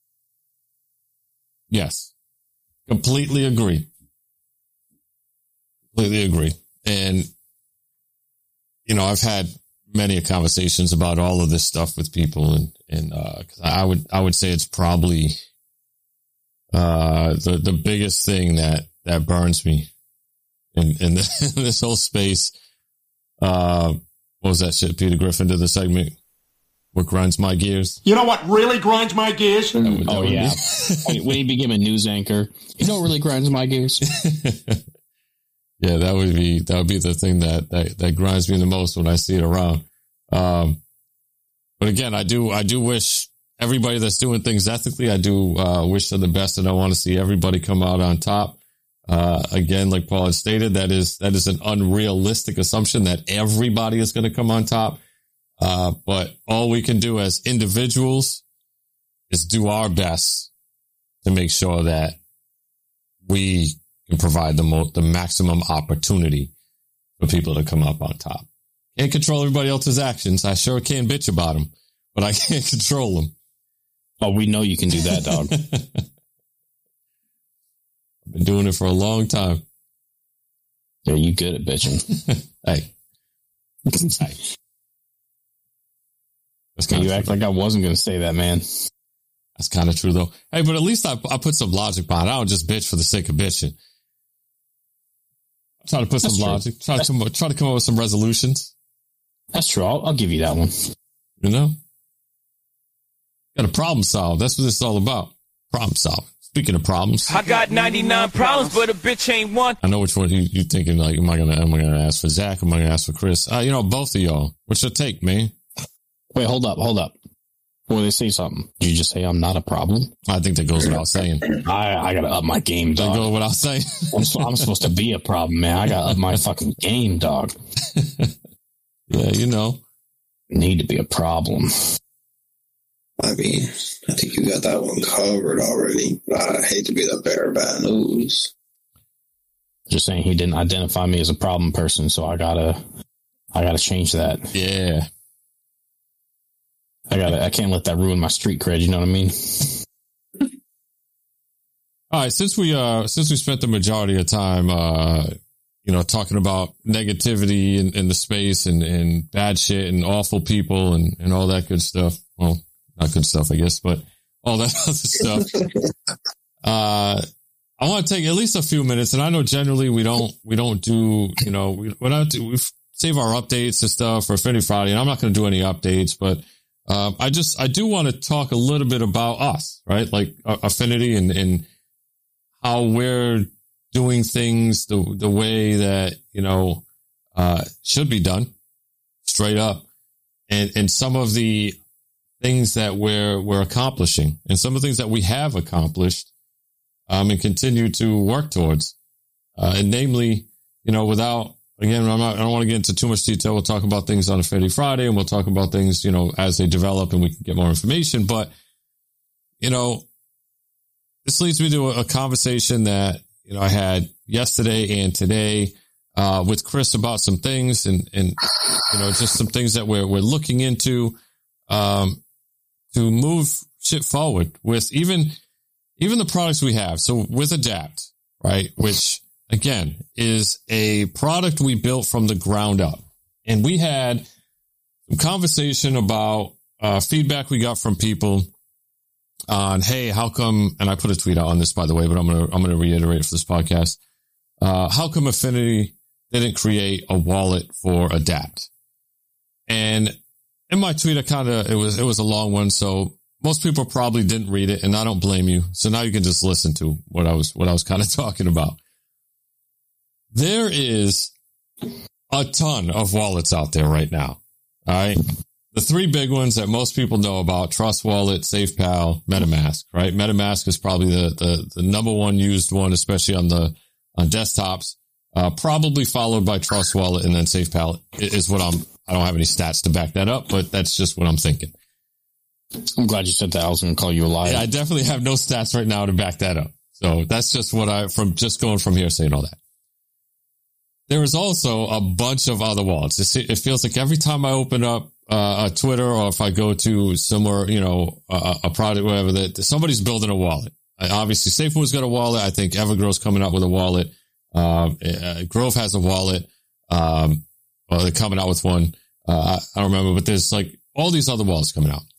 Yes. Completely agree. Completely agree. And, you know, I've had many conversations about all of this stuff with people, and, and, uh, cause I would, I would say it's probably, uh, the, the biggest thing that, that burns me in, in, the, in this whole space. Uh, what was that shit Peter Griffin did the segment? What grinds my gears? You know what really grinds my gears? That would, that oh, yeah. When he became a news anchor, you know what really grinds my gears? Yeah, that would be, that would be the thing that, that, that grinds me the most when I see it around. Um, but again, I do, I do wish everybody that's doing things ethically, I do, uh, wish them the best, and I want to see everybody come out on top. Uh, again, like Paul had stated, that is, that is an unrealistic assumption that everybody is going to come on top. Uh, but all we can do as individuals is do our best to make sure that we can provide the most, the maximum opportunity for people to come up on top. Can't control everybody else's actions. I sure can bitch about them, but I can't control them. Oh, we know you can do that, dog. I've been doing it for a long time. Yeah, you good at bitching. Hey. Hey. That's kind you of act true. like I wasn't going to say that, man. That's kind of true, though. Hey, but at least I, I put some logic behind it. I don't just bitch for the sake of bitching. I try to put That's some true. logic. Try to, come, try to come up with some resolutions. That's true. I'll, I'll give you that one. You know? Got to problem solve. That's what this is all about. Problem solving. Speaking of problems, I got ninety-nine problems, but a bitch ain't one. I know which one you, you thinking, like, am I going to, am I going to ask for Zach? Am I going to ask for Chris? Uh, you know, both of y'all. What's your take, man? Wait, hold up, hold up. Before they say something, did you just say I'm not a problem? I think that goes without saying. I, I gotta up my game, That dog. goes without saying. I'm, so, I'm supposed to be a problem, man. I gotta up my fucking game, dog. Yeah, you know. Need to be a problem. I mean, I think you got that one covered already. I hate to be the bearer of bad news. Just saying he didn't identify me as a problem person, so I gotta, I gotta change that. Yeah. I gotta, I can't let that ruin my street cred. You know what I mean? All right. Since we, uh, since we spent the majority of time, uh, you know, talking about negativity in, in the space and, and bad shit and awful people and, and all that good stuff. Well, not good stuff, I guess, but all that other stuff. Uh, I want to take at least a few minutes, and I know generally we don't, we don't do, you know, we, we're not, we save our updates and stuff for Affinity Friday, and I'm not going to do any updates, but, um, I just, I do want to talk a little bit about us, right? Like uh, Affinity and, and how we're doing things the, the way that, you know, uh, should be done straight up. And, and some of the things that we're, we're accomplishing and some of the things that we have accomplished, um, and continue to work towards, uh, and namely, you know, without, again, I'm not, I don't want to get into too much detail. We'll talk about things on Affinity Friday and we'll talk about things, you know, as they develop and we can get more information. But, you know, this leads me to a, a conversation that, you know, I had yesterday and today, uh, with Chris about some things and, and, you know, just some things that we're, we're looking into, um, to move shit forward with even, even the products we have. So with Adapt, right, which again is a product we built from the ground up, and we had some conversation about, uh, feedback we got from people on, hey, how come, and I put a tweet out on this, by the way, but I'm going to, I'm going to reiterate for this podcast. Uh, how come Affinity didn't create a wallet for Adapt? And in my tweet, I kind of, it was, it was a long one. So most people probably didn't read it, and I don't blame you. So now you can just listen to what I was, what I was kind of talking about. There is a ton of wallets out there right now. All right. The three big ones that most people know about: Trust Wallet, SafePal, MetaMask, right? MetaMask is probably the, the, the number one used one, especially on the, on desktops, uh, probably followed by Trust Wallet, and then SafePal is what I'm, I don't have any stats to back that up, but that's just what I'm thinking. I'm glad you said that. I was going to call you a liar. Yeah, I definitely have no stats right now to back that up. So that's just what I, from just going from here saying all that. There is also a bunch of other wallets. It feels like every time I open up uh, a Twitter, or if I go to somewhere, you know, a, a product, whatever, that somebody's building a wallet. Obviously, SafeMove's got a wallet. I think Evergrow's coming out with a wallet. Um, uh, Grove has a wallet. Um, well, they're coming out with one. Uh, I, I don't remember, but there's like all these other wallets coming out.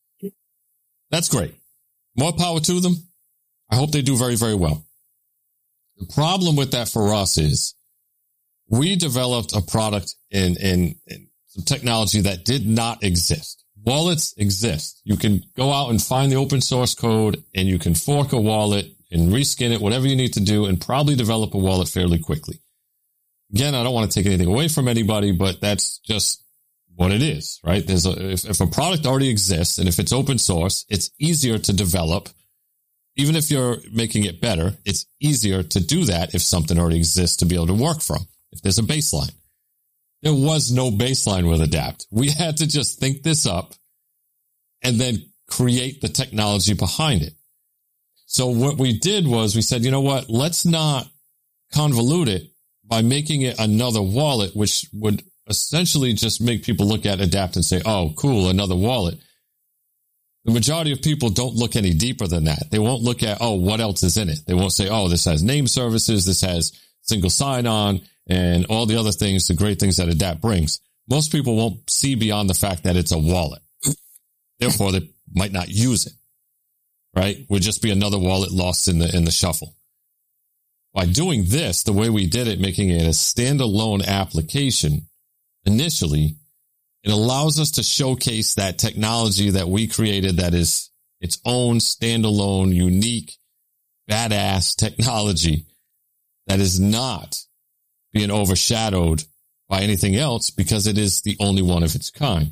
That's great. More power to them. I hope they do very, very well. The problem with that for us is we developed a product in, in, in some technology that did not exist. Wallets exist. You can go out and find the open source code, and you can fork a wallet and reskin it, whatever you need to do, and probably develop a wallet fairly quickly. Again, I don't want to take anything away from anybody, but that's just what it is, right? There's a, if, if a product already exists and if it's open source, it's easier to develop. Even if you're making it better, it's easier to do that if something already exists to be able to work from. If there's a baseline. There was no baseline with Adapt. We had to just think this up and then create the technology behind it. So what we did was we said, you know what, let's not convolute it by making it another wallet, which would essentially just make people look at Adapt and say, oh, cool, another wallet. The majority of people don't look any deeper than that. They won't look at, oh, what else is in it? They won't say, oh, this has name services, this has single sign-on, and all the other things, the great things that Adapt brings. Most people won't see beyond the fact that it's a wallet. Therefore, they might not use it, right? Would just be another wallet lost in the, in the shuffle. By doing this, the way we did it, making it a standalone application, initially, it allows us to showcase that technology that we created that is its own standalone, unique, badass technology that is not being overshadowed by anything else because it is the only one of its kind.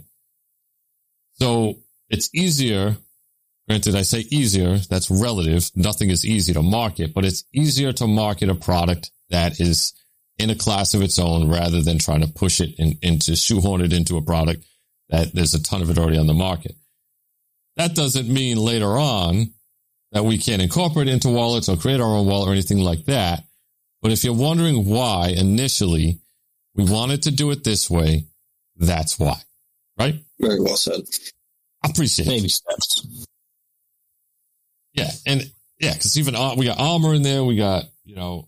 So it's easier, granted I say easier, that's relative, nothing is easy to market, but it's easier to market a product that is in a class of its own rather than trying to push it in, into shoehorn it into a product that there's a ton of it already on the market. That doesn't mean later on that we can't incorporate it into wallets or create our own wallet or anything like that. But if you're wondering why initially we wanted to do it this way, that's why, right? Very well said. I appreciate Baby it. steps. Yeah. And yeah, because even uh, we got Armor in there. We got, you know,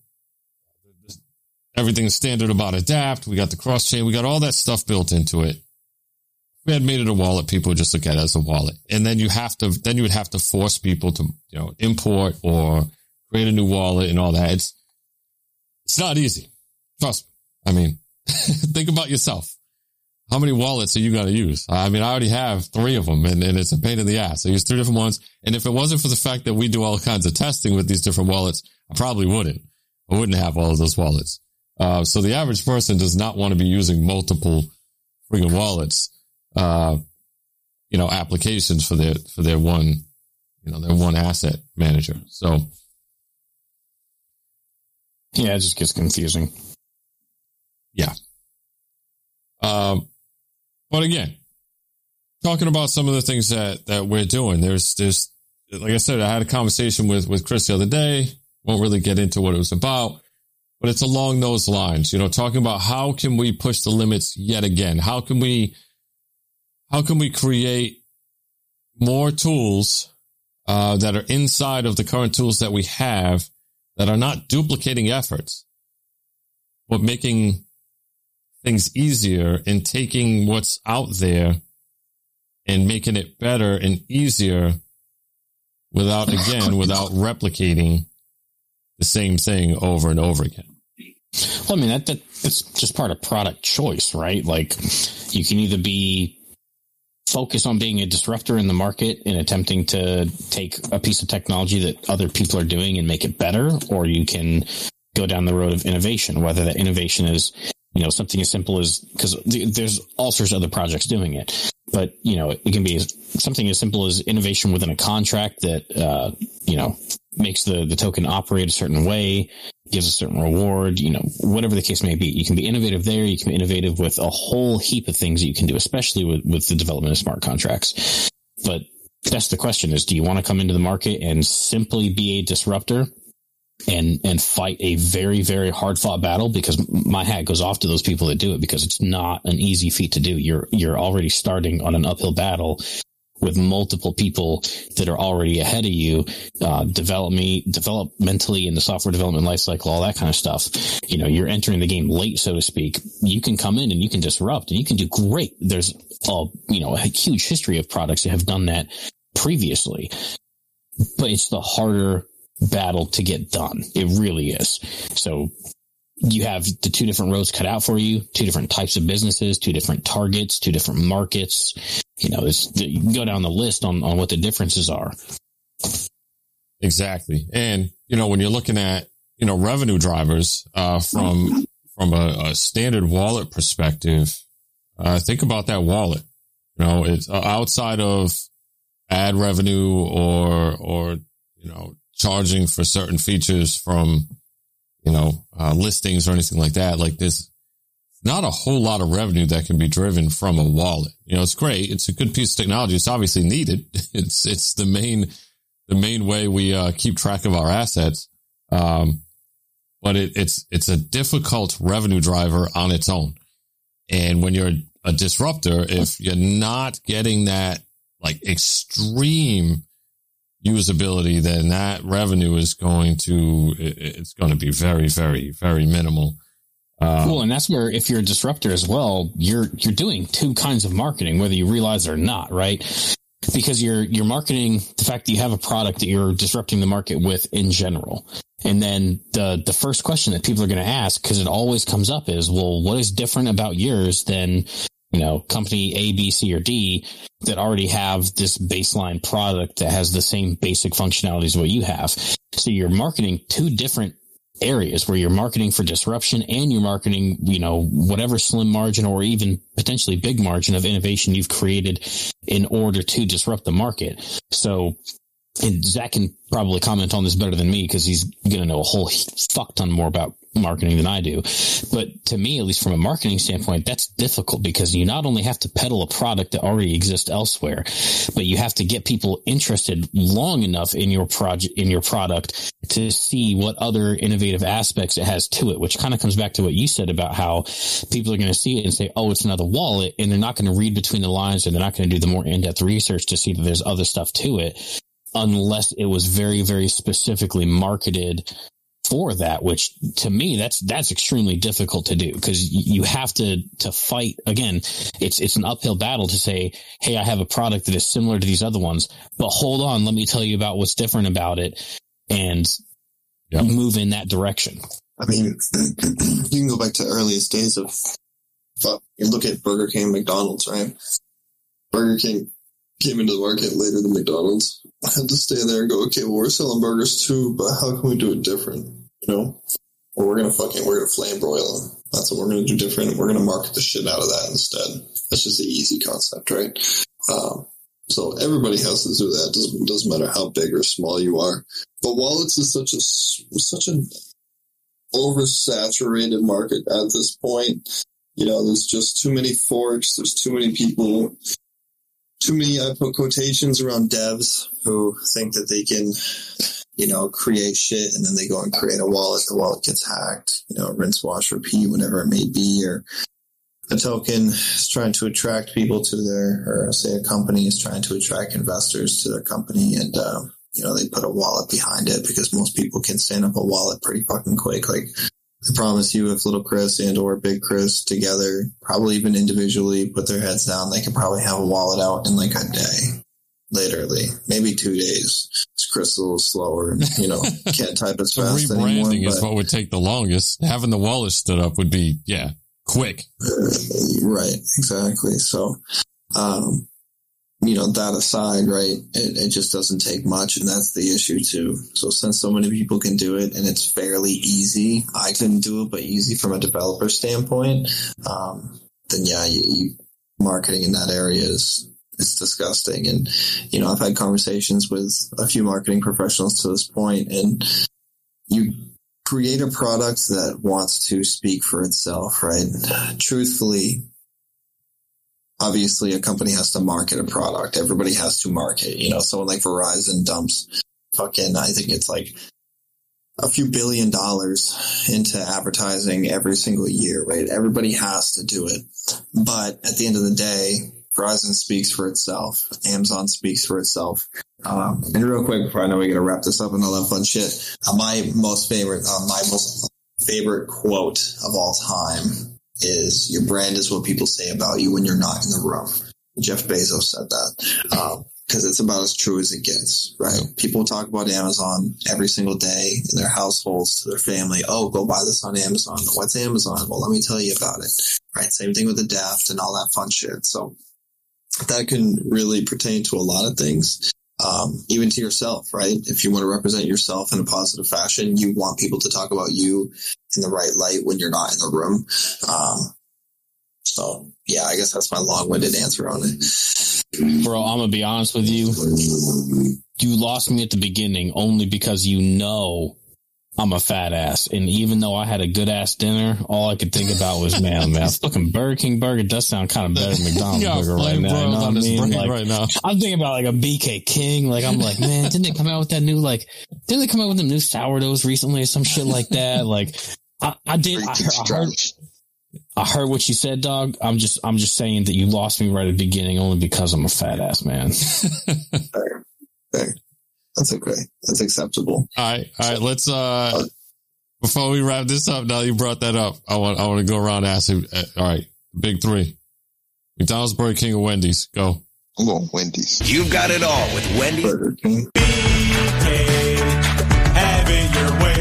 everything standard about Adapt. We got the cross chain. We got all that stuff built into it. If we had made it a wallet, people would just look at it as a wallet. And then you have to, then you would have to force people to, you know, import or create a new wallet and all that. It's, it's not easy. Trust me. I mean, think about yourself. How many wallets are you going to use? I mean, I already have three of them and, and it's a pain in the ass. I use three different ones. And if it wasn't for the fact that we do all kinds of testing with these different wallets, I probably wouldn't. I wouldn't have all of those wallets. Uh, so the average person does not want to be using multiple friggin' wallets, uh, you know, applications for their, for their one, you know, their one asset manager. So. Yeah, it just gets confusing. Yeah. Um, but again, talking about some of the things that, that we're doing, there's, there's, like I said, I had a conversation with, with Chris the other day. Won't really get into what it was about, but it's along those lines, you know, talking about how can we push the limits yet again? How can we, how can we create more tools, uh, that are inside of the current tools that we have that are not duplicating efforts, but making things easier and taking what's out there and making it better and easier without, again, without replicating the same thing over and over again. Well, I mean, that, that it's just part of product choice, right? Like, you can either be focused on being a disruptor in the market and attempting to take a piece of technology that other people are doing and make it better, or you can go down the road of innovation, whether that innovation is, you know, something as simple as, because there's all sorts of other projects doing it, but, you know, it can be something as simple as innovation within a contract that, uh, you know, makes the, the token operate a certain way, gives a certain reward, you know, whatever the case may be. You can be innovative there. You can be innovative with a whole heap of things that you can do, especially with, with the development of smart contracts. But that's the question is, do you want to come into the market and simply be a disruptor and, and fight a very, very hard fought battle? Because my hat goes off to those people that do it, because it's not an easy feat to do. You're, you're already starting on an uphill battle with multiple people that are already ahead of you, uh, develop me, developmentally in the software development lifecycle, all that kind of stuff. You know, you're entering the game late, so to speak. You can come in and you can disrupt and you can do great. There's a, you know, a huge history of products that have done that previously, but it's the harder battle to get done. It really is. So you have the two different roads cut out for you, two different types of businesses, two different targets, two different markets. You know, it's, you can go down the list on, on what the differences are. Exactly. And, you know, when you're looking at, you know, revenue drivers, uh, from, from a, a standard wallet perspective, uh, think about that wallet. You know, it's uh, outside of ad revenue or, or, you know, charging for certain features from, you know, uh, listings or anything like that. Like, there's not a whole lot of revenue that can be driven from a wallet. You know, it's great. It's a good piece of technology. It's obviously needed. It's, it's the main, the main way we, uh, keep track of our assets. Um, but it, it's, it's a difficult revenue driver on its own. And when you're a disruptor, if you're not getting that like extreme usability, then that revenue is going to, it's going to be very, very, very minimal. Um, cool. And that's where, if you're a disruptor as well, you're, you're doing two kinds of marketing, whether you realize it or not, right? Because you're, you're marketing the fact that you have a product that you're disrupting the market with in general. And then the, the first question that people are going to ask, because it always comes up, is, well, what is different about yours than, you know, company A, B, C, or D that already have this baseline product that has the same basic functionalities as what you have? So you're marketing two different areas, where you're marketing for disruption and you're marketing, you know, whatever slim margin or even potentially big margin of innovation you've created in order to disrupt the market. So, and Zach can probably comment on this better than me, because he's going to know a whole fuck ton more about marketing than I do. But to me, at least from a marketing standpoint, that's difficult, because you not only have to peddle a product that already exists elsewhere, but you have to get people interested long enough in your project, in your product, to see what other innovative aspects it has to it, which kind of comes back to what you said about how people are going to see it and say, oh, it's another wallet. And they're not going to read between the lines, and they're not going to do the more in-depth research to see that there's other stuff to it, unless it was very, very specifically marketed for that, which to me, that's, that's extremely difficult to do, because you have to, to fight. Again, it's, it's an uphill battle to say, hey, I have a product that is similar to these other ones, but hold on, let me tell you about what's different about it, and yep. move in that direction. I mean, you can go back to earliest days of, you look at Burger King and McDonald's, right? Burger King came into the market later than McDonald's. I had to stay there and go, okay, well, we're selling burgers too, but how can we do it different? You know, Well, we're gonna fucking we're gonna flame broil them. That's what we're gonna do different. We're gonna market the shit out of that instead. That's just an easy concept, right? Um, so everybody has to do that. It doesn't doesn't matter how big or small you are. But wallets is such a such an oversaturated market at this point. You know, there's just too many forks. There's too many people. Too many, I put quotations around devs who think that they can, you know, create shit and then they go and create a wallet. The wallet gets hacked, you know, rinse, wash, repeat, whatever it may be. Or a token is trying to attract people to their, or say a company is trying to attract investors to their company. And, uh, you know, they put a wallet behind it because most people can stand up a wallet pretty fucking quick. Like, I promise you, if Little Chris and or Big Chris together, probably even individually, put their heads down, they could probably have a wallet out in like a day. Literally. Maybe two days. Chris is a little slower and, you know, can't type as fast rebranding anymore. Rebranding is but, what would take the longest. Having the wallet stood up would be, yeah, quick. Uh, right. Exactly. So, um, you know, that aside, right, it, it just doesn't take much, and that's the issue too. So since so many people can do it and it's fairly easy, I couldn't do it, but easy from a developer standpoint, um, then yeah, you, you, marketing in that area is, it's disgusting. And, you know, I've had conversations with a few marketing professionals to this point, and you create a product that wants to speak for itself, right? Truthfully, obviously, a company has to market a product. Everybody has to market. You know, someone like Verizon dumps fucking, I think it's like a few billion dollars into advertising every single year, right? Everybody has to do it. But at the end of the day, Verizon speaks for itself. Amazon speaks for itself. Um, and real quick, before I know we got to wrap this up and all that fun shit, uh, my most favorite, uh, my most favorite quote of all time is, your brand is what people say about you when you're not in the room. Jeff Bezos said that. Um, cause it's about as true as it gets, right? People talk about Amazon every single day in their households to their family. Oh, go buy this on Amazon. What's Amazon? Well, let me tell you about it. Right. Same thing with the Daft and all that fun shit. So that can really pertain to a lot of things. Um, even to yourself, right? If you want to represent yourself in a positive fashion, you want people to talk about you in the right light when you're not in the room. Um, so yeah, I guess that's my long-winded answer on it. Bro, I'm going to be honest with you. You lost me at the beginning only because you know I'm a fat ass. And even though I had a good ass dinner, all I could think about was, man, man, fucking Burger King burger does sound kind of better than McDonald's yeah, burger right now. You know what I mean? Like, right now. I'm thinking about like a B K King. Like, I'm like, man, didn't they come out with that new, like, didn't they come out with them new sourdoughs recently or some shit like that? Like, I, I did, I heard, I heard, I heard what you said, dog. I'm just, I'm just saying that you lost me right at the beginning only because I'm a fat ass, man. Fair. Fair. That's okay. That's acceptable. All right. All right. Let's, uh, before we wrap this up, now you brought that up, I want, I want to go around and ask you, uh, all right, big three. McDonald's, Burger King, or Wendy's? Go. I'm going Wendy's. You've got it all with Wendy's. Burger King. Have it your way.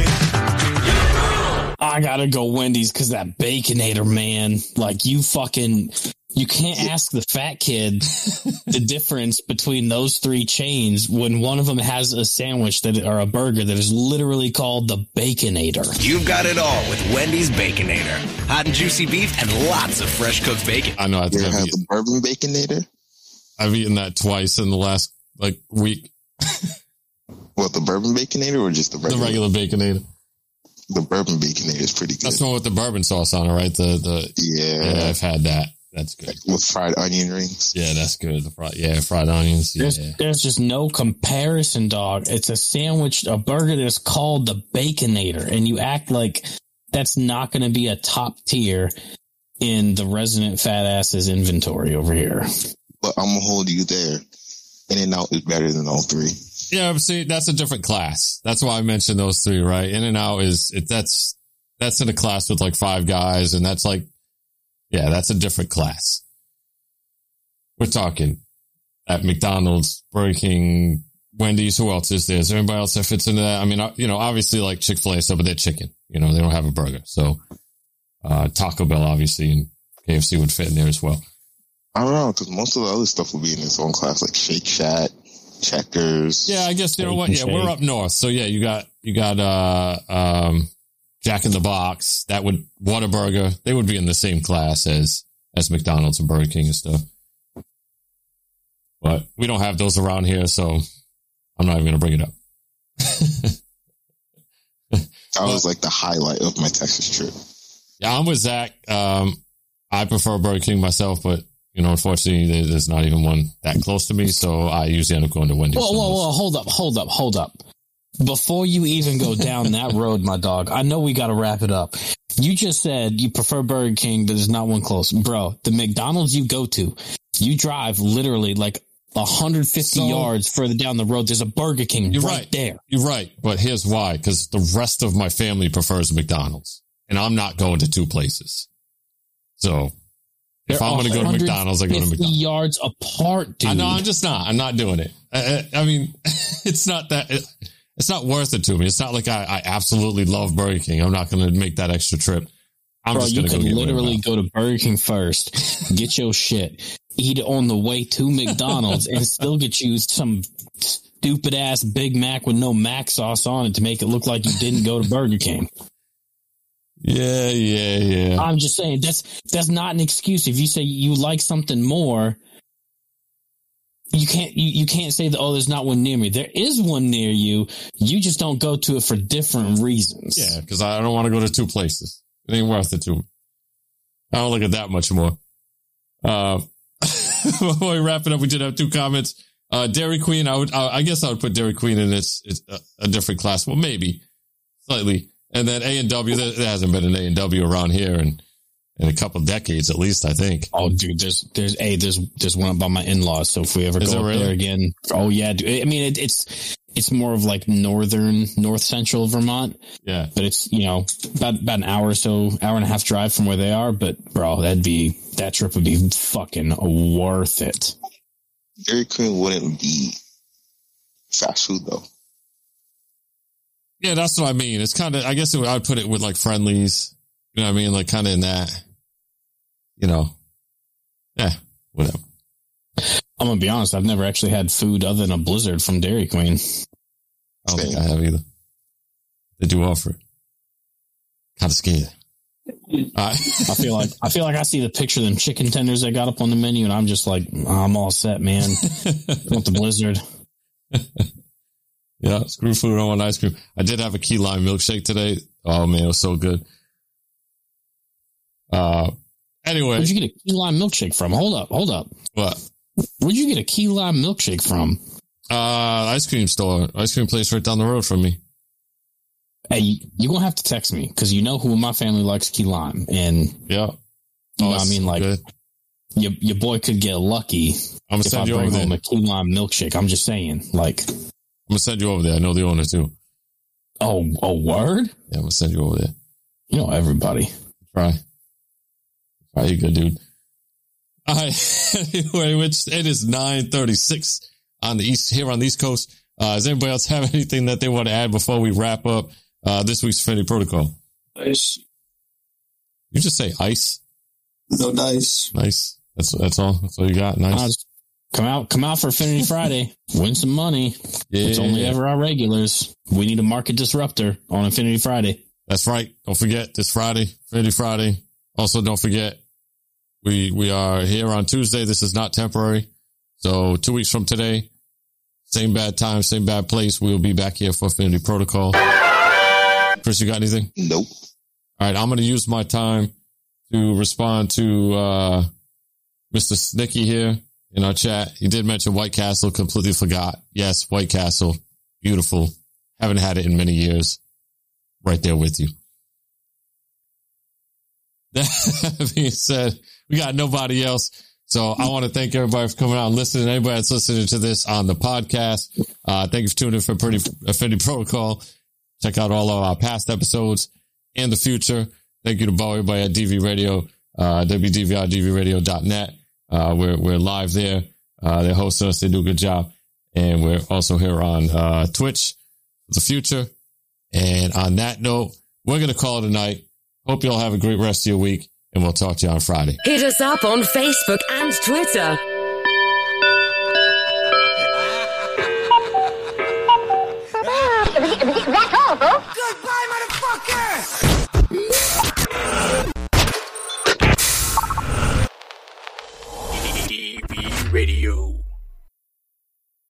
I gotta go Wendy's because that Baconator, man. Like, you fucking, you can't ask the fat kid the difference between those three chains when one of them has a sandwich that, or a burger that is literally called the Baconator. You've got it all with Wendy's Baconator. Hot and juicy beef and lots of fresh cooked bacon. I know. I You think ever I've had eaten, the bourbon baconator? I've eaten that twice in the last, like, week. What, the bourbon baconator or just the The regular? regular Baconator. The bourbon baconator is pretty good. That's the one with the bourbon sauce on it, right? The, the, yeah. yeah, I've had that. That's good. With fried onion rings. Yeah, that's good. The fried, yeah, fried onions. Yeah. There's, there's just no comparison, dog. It's a sandwich, a burger that's called the Baconator, and you act like that's not going to be a top tier in the resident fat ass's inventory over here. But I'm going to hold you there. In-N-Out is better than all three. Yeah, but see, that's a different class. That's why I mentioned those three, right? In-N-Out is, it, that's, that's in a class with like five guys, and that's like, yeah, that's a different class. We're talking at McDonald's, Burger King, Wendy's. Who else is there? Is there anybody else that fits into that? I mean, you know, obviously like Chick-fil-A stuff, but they're chicken. You know, they don't have a burger. So, uh, Taco Bell, obviously, and K F C would fit in there as well. I don't know, because most of the other stuff will be in its own class, like Shake Shack, Checkers. Yeah, I guess, you know what? Yeah, we're up north. So yeah, you got, you got, uh, um, Jack in the Box, that would, Whataburger, they would be in the same class as, as McDonald's and Burger King and stuff. But we don't have those around here, so I'm not even going to bring it up. That was like the highlight of my Texas trip. Yeah, I'm with Zach. Um, I prefer Burger King myself, but, you know, unfortunately, there's not even one that close to me, so I usually end up going to Wendy's. Whoa, whoa, whoa, hold up, hold up, hold up. Before you even go down that road, my dog, I know we got to wrap it up. You just said you prefer Burger King, but there's not one close. Bro, the McDonald's you go to, you drive literally like one hundred fifty so, yards further down the road. There's a Burger King you're right, right there. You're right. But here's why. Because the rest of my family prefers McDonald's. And I'm not going to two places. So if They're I'm going to go to McDonald's, I go to McDonald's. Yards apart, dude. I know, I'm just not. I'm not doing it. I, I mean, it's not that... It, It's not worth it to me. It's not like I, I absolutely love Burger King. I'm not going to make that extra trip. I'm Bro, just going to go you get could literally whatever. go to Burger King first, get your shit, eat it on the way to McDonald's, and still get you some stupid ass Big Mac with no Mac sauce on it to make it look like you didn't go to Burger King. Yeah, yeah, yeah. I'm just saying that's that's not an excuse. If you say you like something more, you can't you, you can't say that, oh, there's not one near me. There is one near you. You just don't go to it for different reasons. Yeah, because I don't want to go to two places. It ain't worth it to me. I don't look at that much more. Uh, before we wrap it up, we did have two comments. Uh, Dairy Queen, I would, I, I guess I would put Dairy Queen in its, it's a, a different class. Well, maybe slightly. And then A and W, there, there hasn't been an A and W around here in, in a couple decades, at least, I think. Oh, dude, there's, there's, a, there's, there's one by my in-laws. So if we ever Is go it up really? there again, oh yeah, dude. I mean, it, it's, it's more of like northern, north central Vermont. Yeah. But it's, you know, about, about an hour or so, hour and a half drive from where they are. But bro, that'd be, that trip would be fucking worth it. Dairy Queen wouldn't be fast food though. Yeah, that's what I mean. It's kind of, I guess it would, I'd put it with like Friendlies. You know what I mean? Like kind of in that, you know, yeah, whatever. I'm going to be honest. I've never actually had food other than a Blizzard from Dairy Queen. I don't think I have either. They do offer it. Kind of scared. Uh, I feel like, I feel like I see the picture of them chicken tenders they got up on the menu and I'm just like, oh, I'm all set, man. Want the Blizzard. Yeah, screw food. I want ice cream. I did have a key lime milkshake today. Oh man, it was so good. Uh, anyway. Where'd you get a key lime milkshake from? Hold up, hold up. What? Where'd you get a key lime milkshake from? Uh, ice cream store, ice cream place right down the road from me. Hey, you're going to have to text me because you know who in my family likes key lime. And, yeah. You oh, know, I mean, like, your, your boy could get lucky I'm gonna if send I you bring over home there. a key lime milkshake. I'm just saying, like. I'm going to send you over there. I know the owner too. Oh, a word? Yeah, I'm going to send you over there. You know everybody. Try. Try, you good, dude. All right. Anyway, which it is nine thirty-six on the east, here on the East Coast. Uh, does anybody else have anything that they want to add before we wrap up uh, this week's Affinity Protocol? Ice. You just say ice? No dice. Nice. That's that's all. That's all you got. Nice. Uh, come out, come out for Affinity Friday. Win some money. Yeah. It's only ever our regulars. We need a market disruptor on Affinity Friday. That's right. Don't forget this Friday, Affinity Friday. Also, don't forget we we are here on Tuesday. This is not temporary. So two weeks from today, same bad time, same bad place. We will be back here for Affinity Protocol. Chris, you got anything? Nope. All right, I'm going to use my time to respond to uh, Mister Snicky here in our chat. He did mention White Castle, completely forgot. Yes, White Castle, beautiful. Haven't had it in many years. Right there with you. That being said, we got nobody else. So I want to thank everybody for coming out and listening. Anybody that's listening to this on the podcast, uh, thank you for tuning in for Pretty Affinity Protocol. Check out all of our past episodes and the future. Thank you to everybody at D V Radio, uh, W D V R D V radio dot net. Uh, we're, we're live there. Uh, they're hosting us. They do a good job. And we're also here on, uh, Twitch for the future. And on that note, we're going to call it a night. Hope you all have a great rest of your week, and we'll talk to you on Friday. Hit us up on Facebook and Twitter. That's all, folks.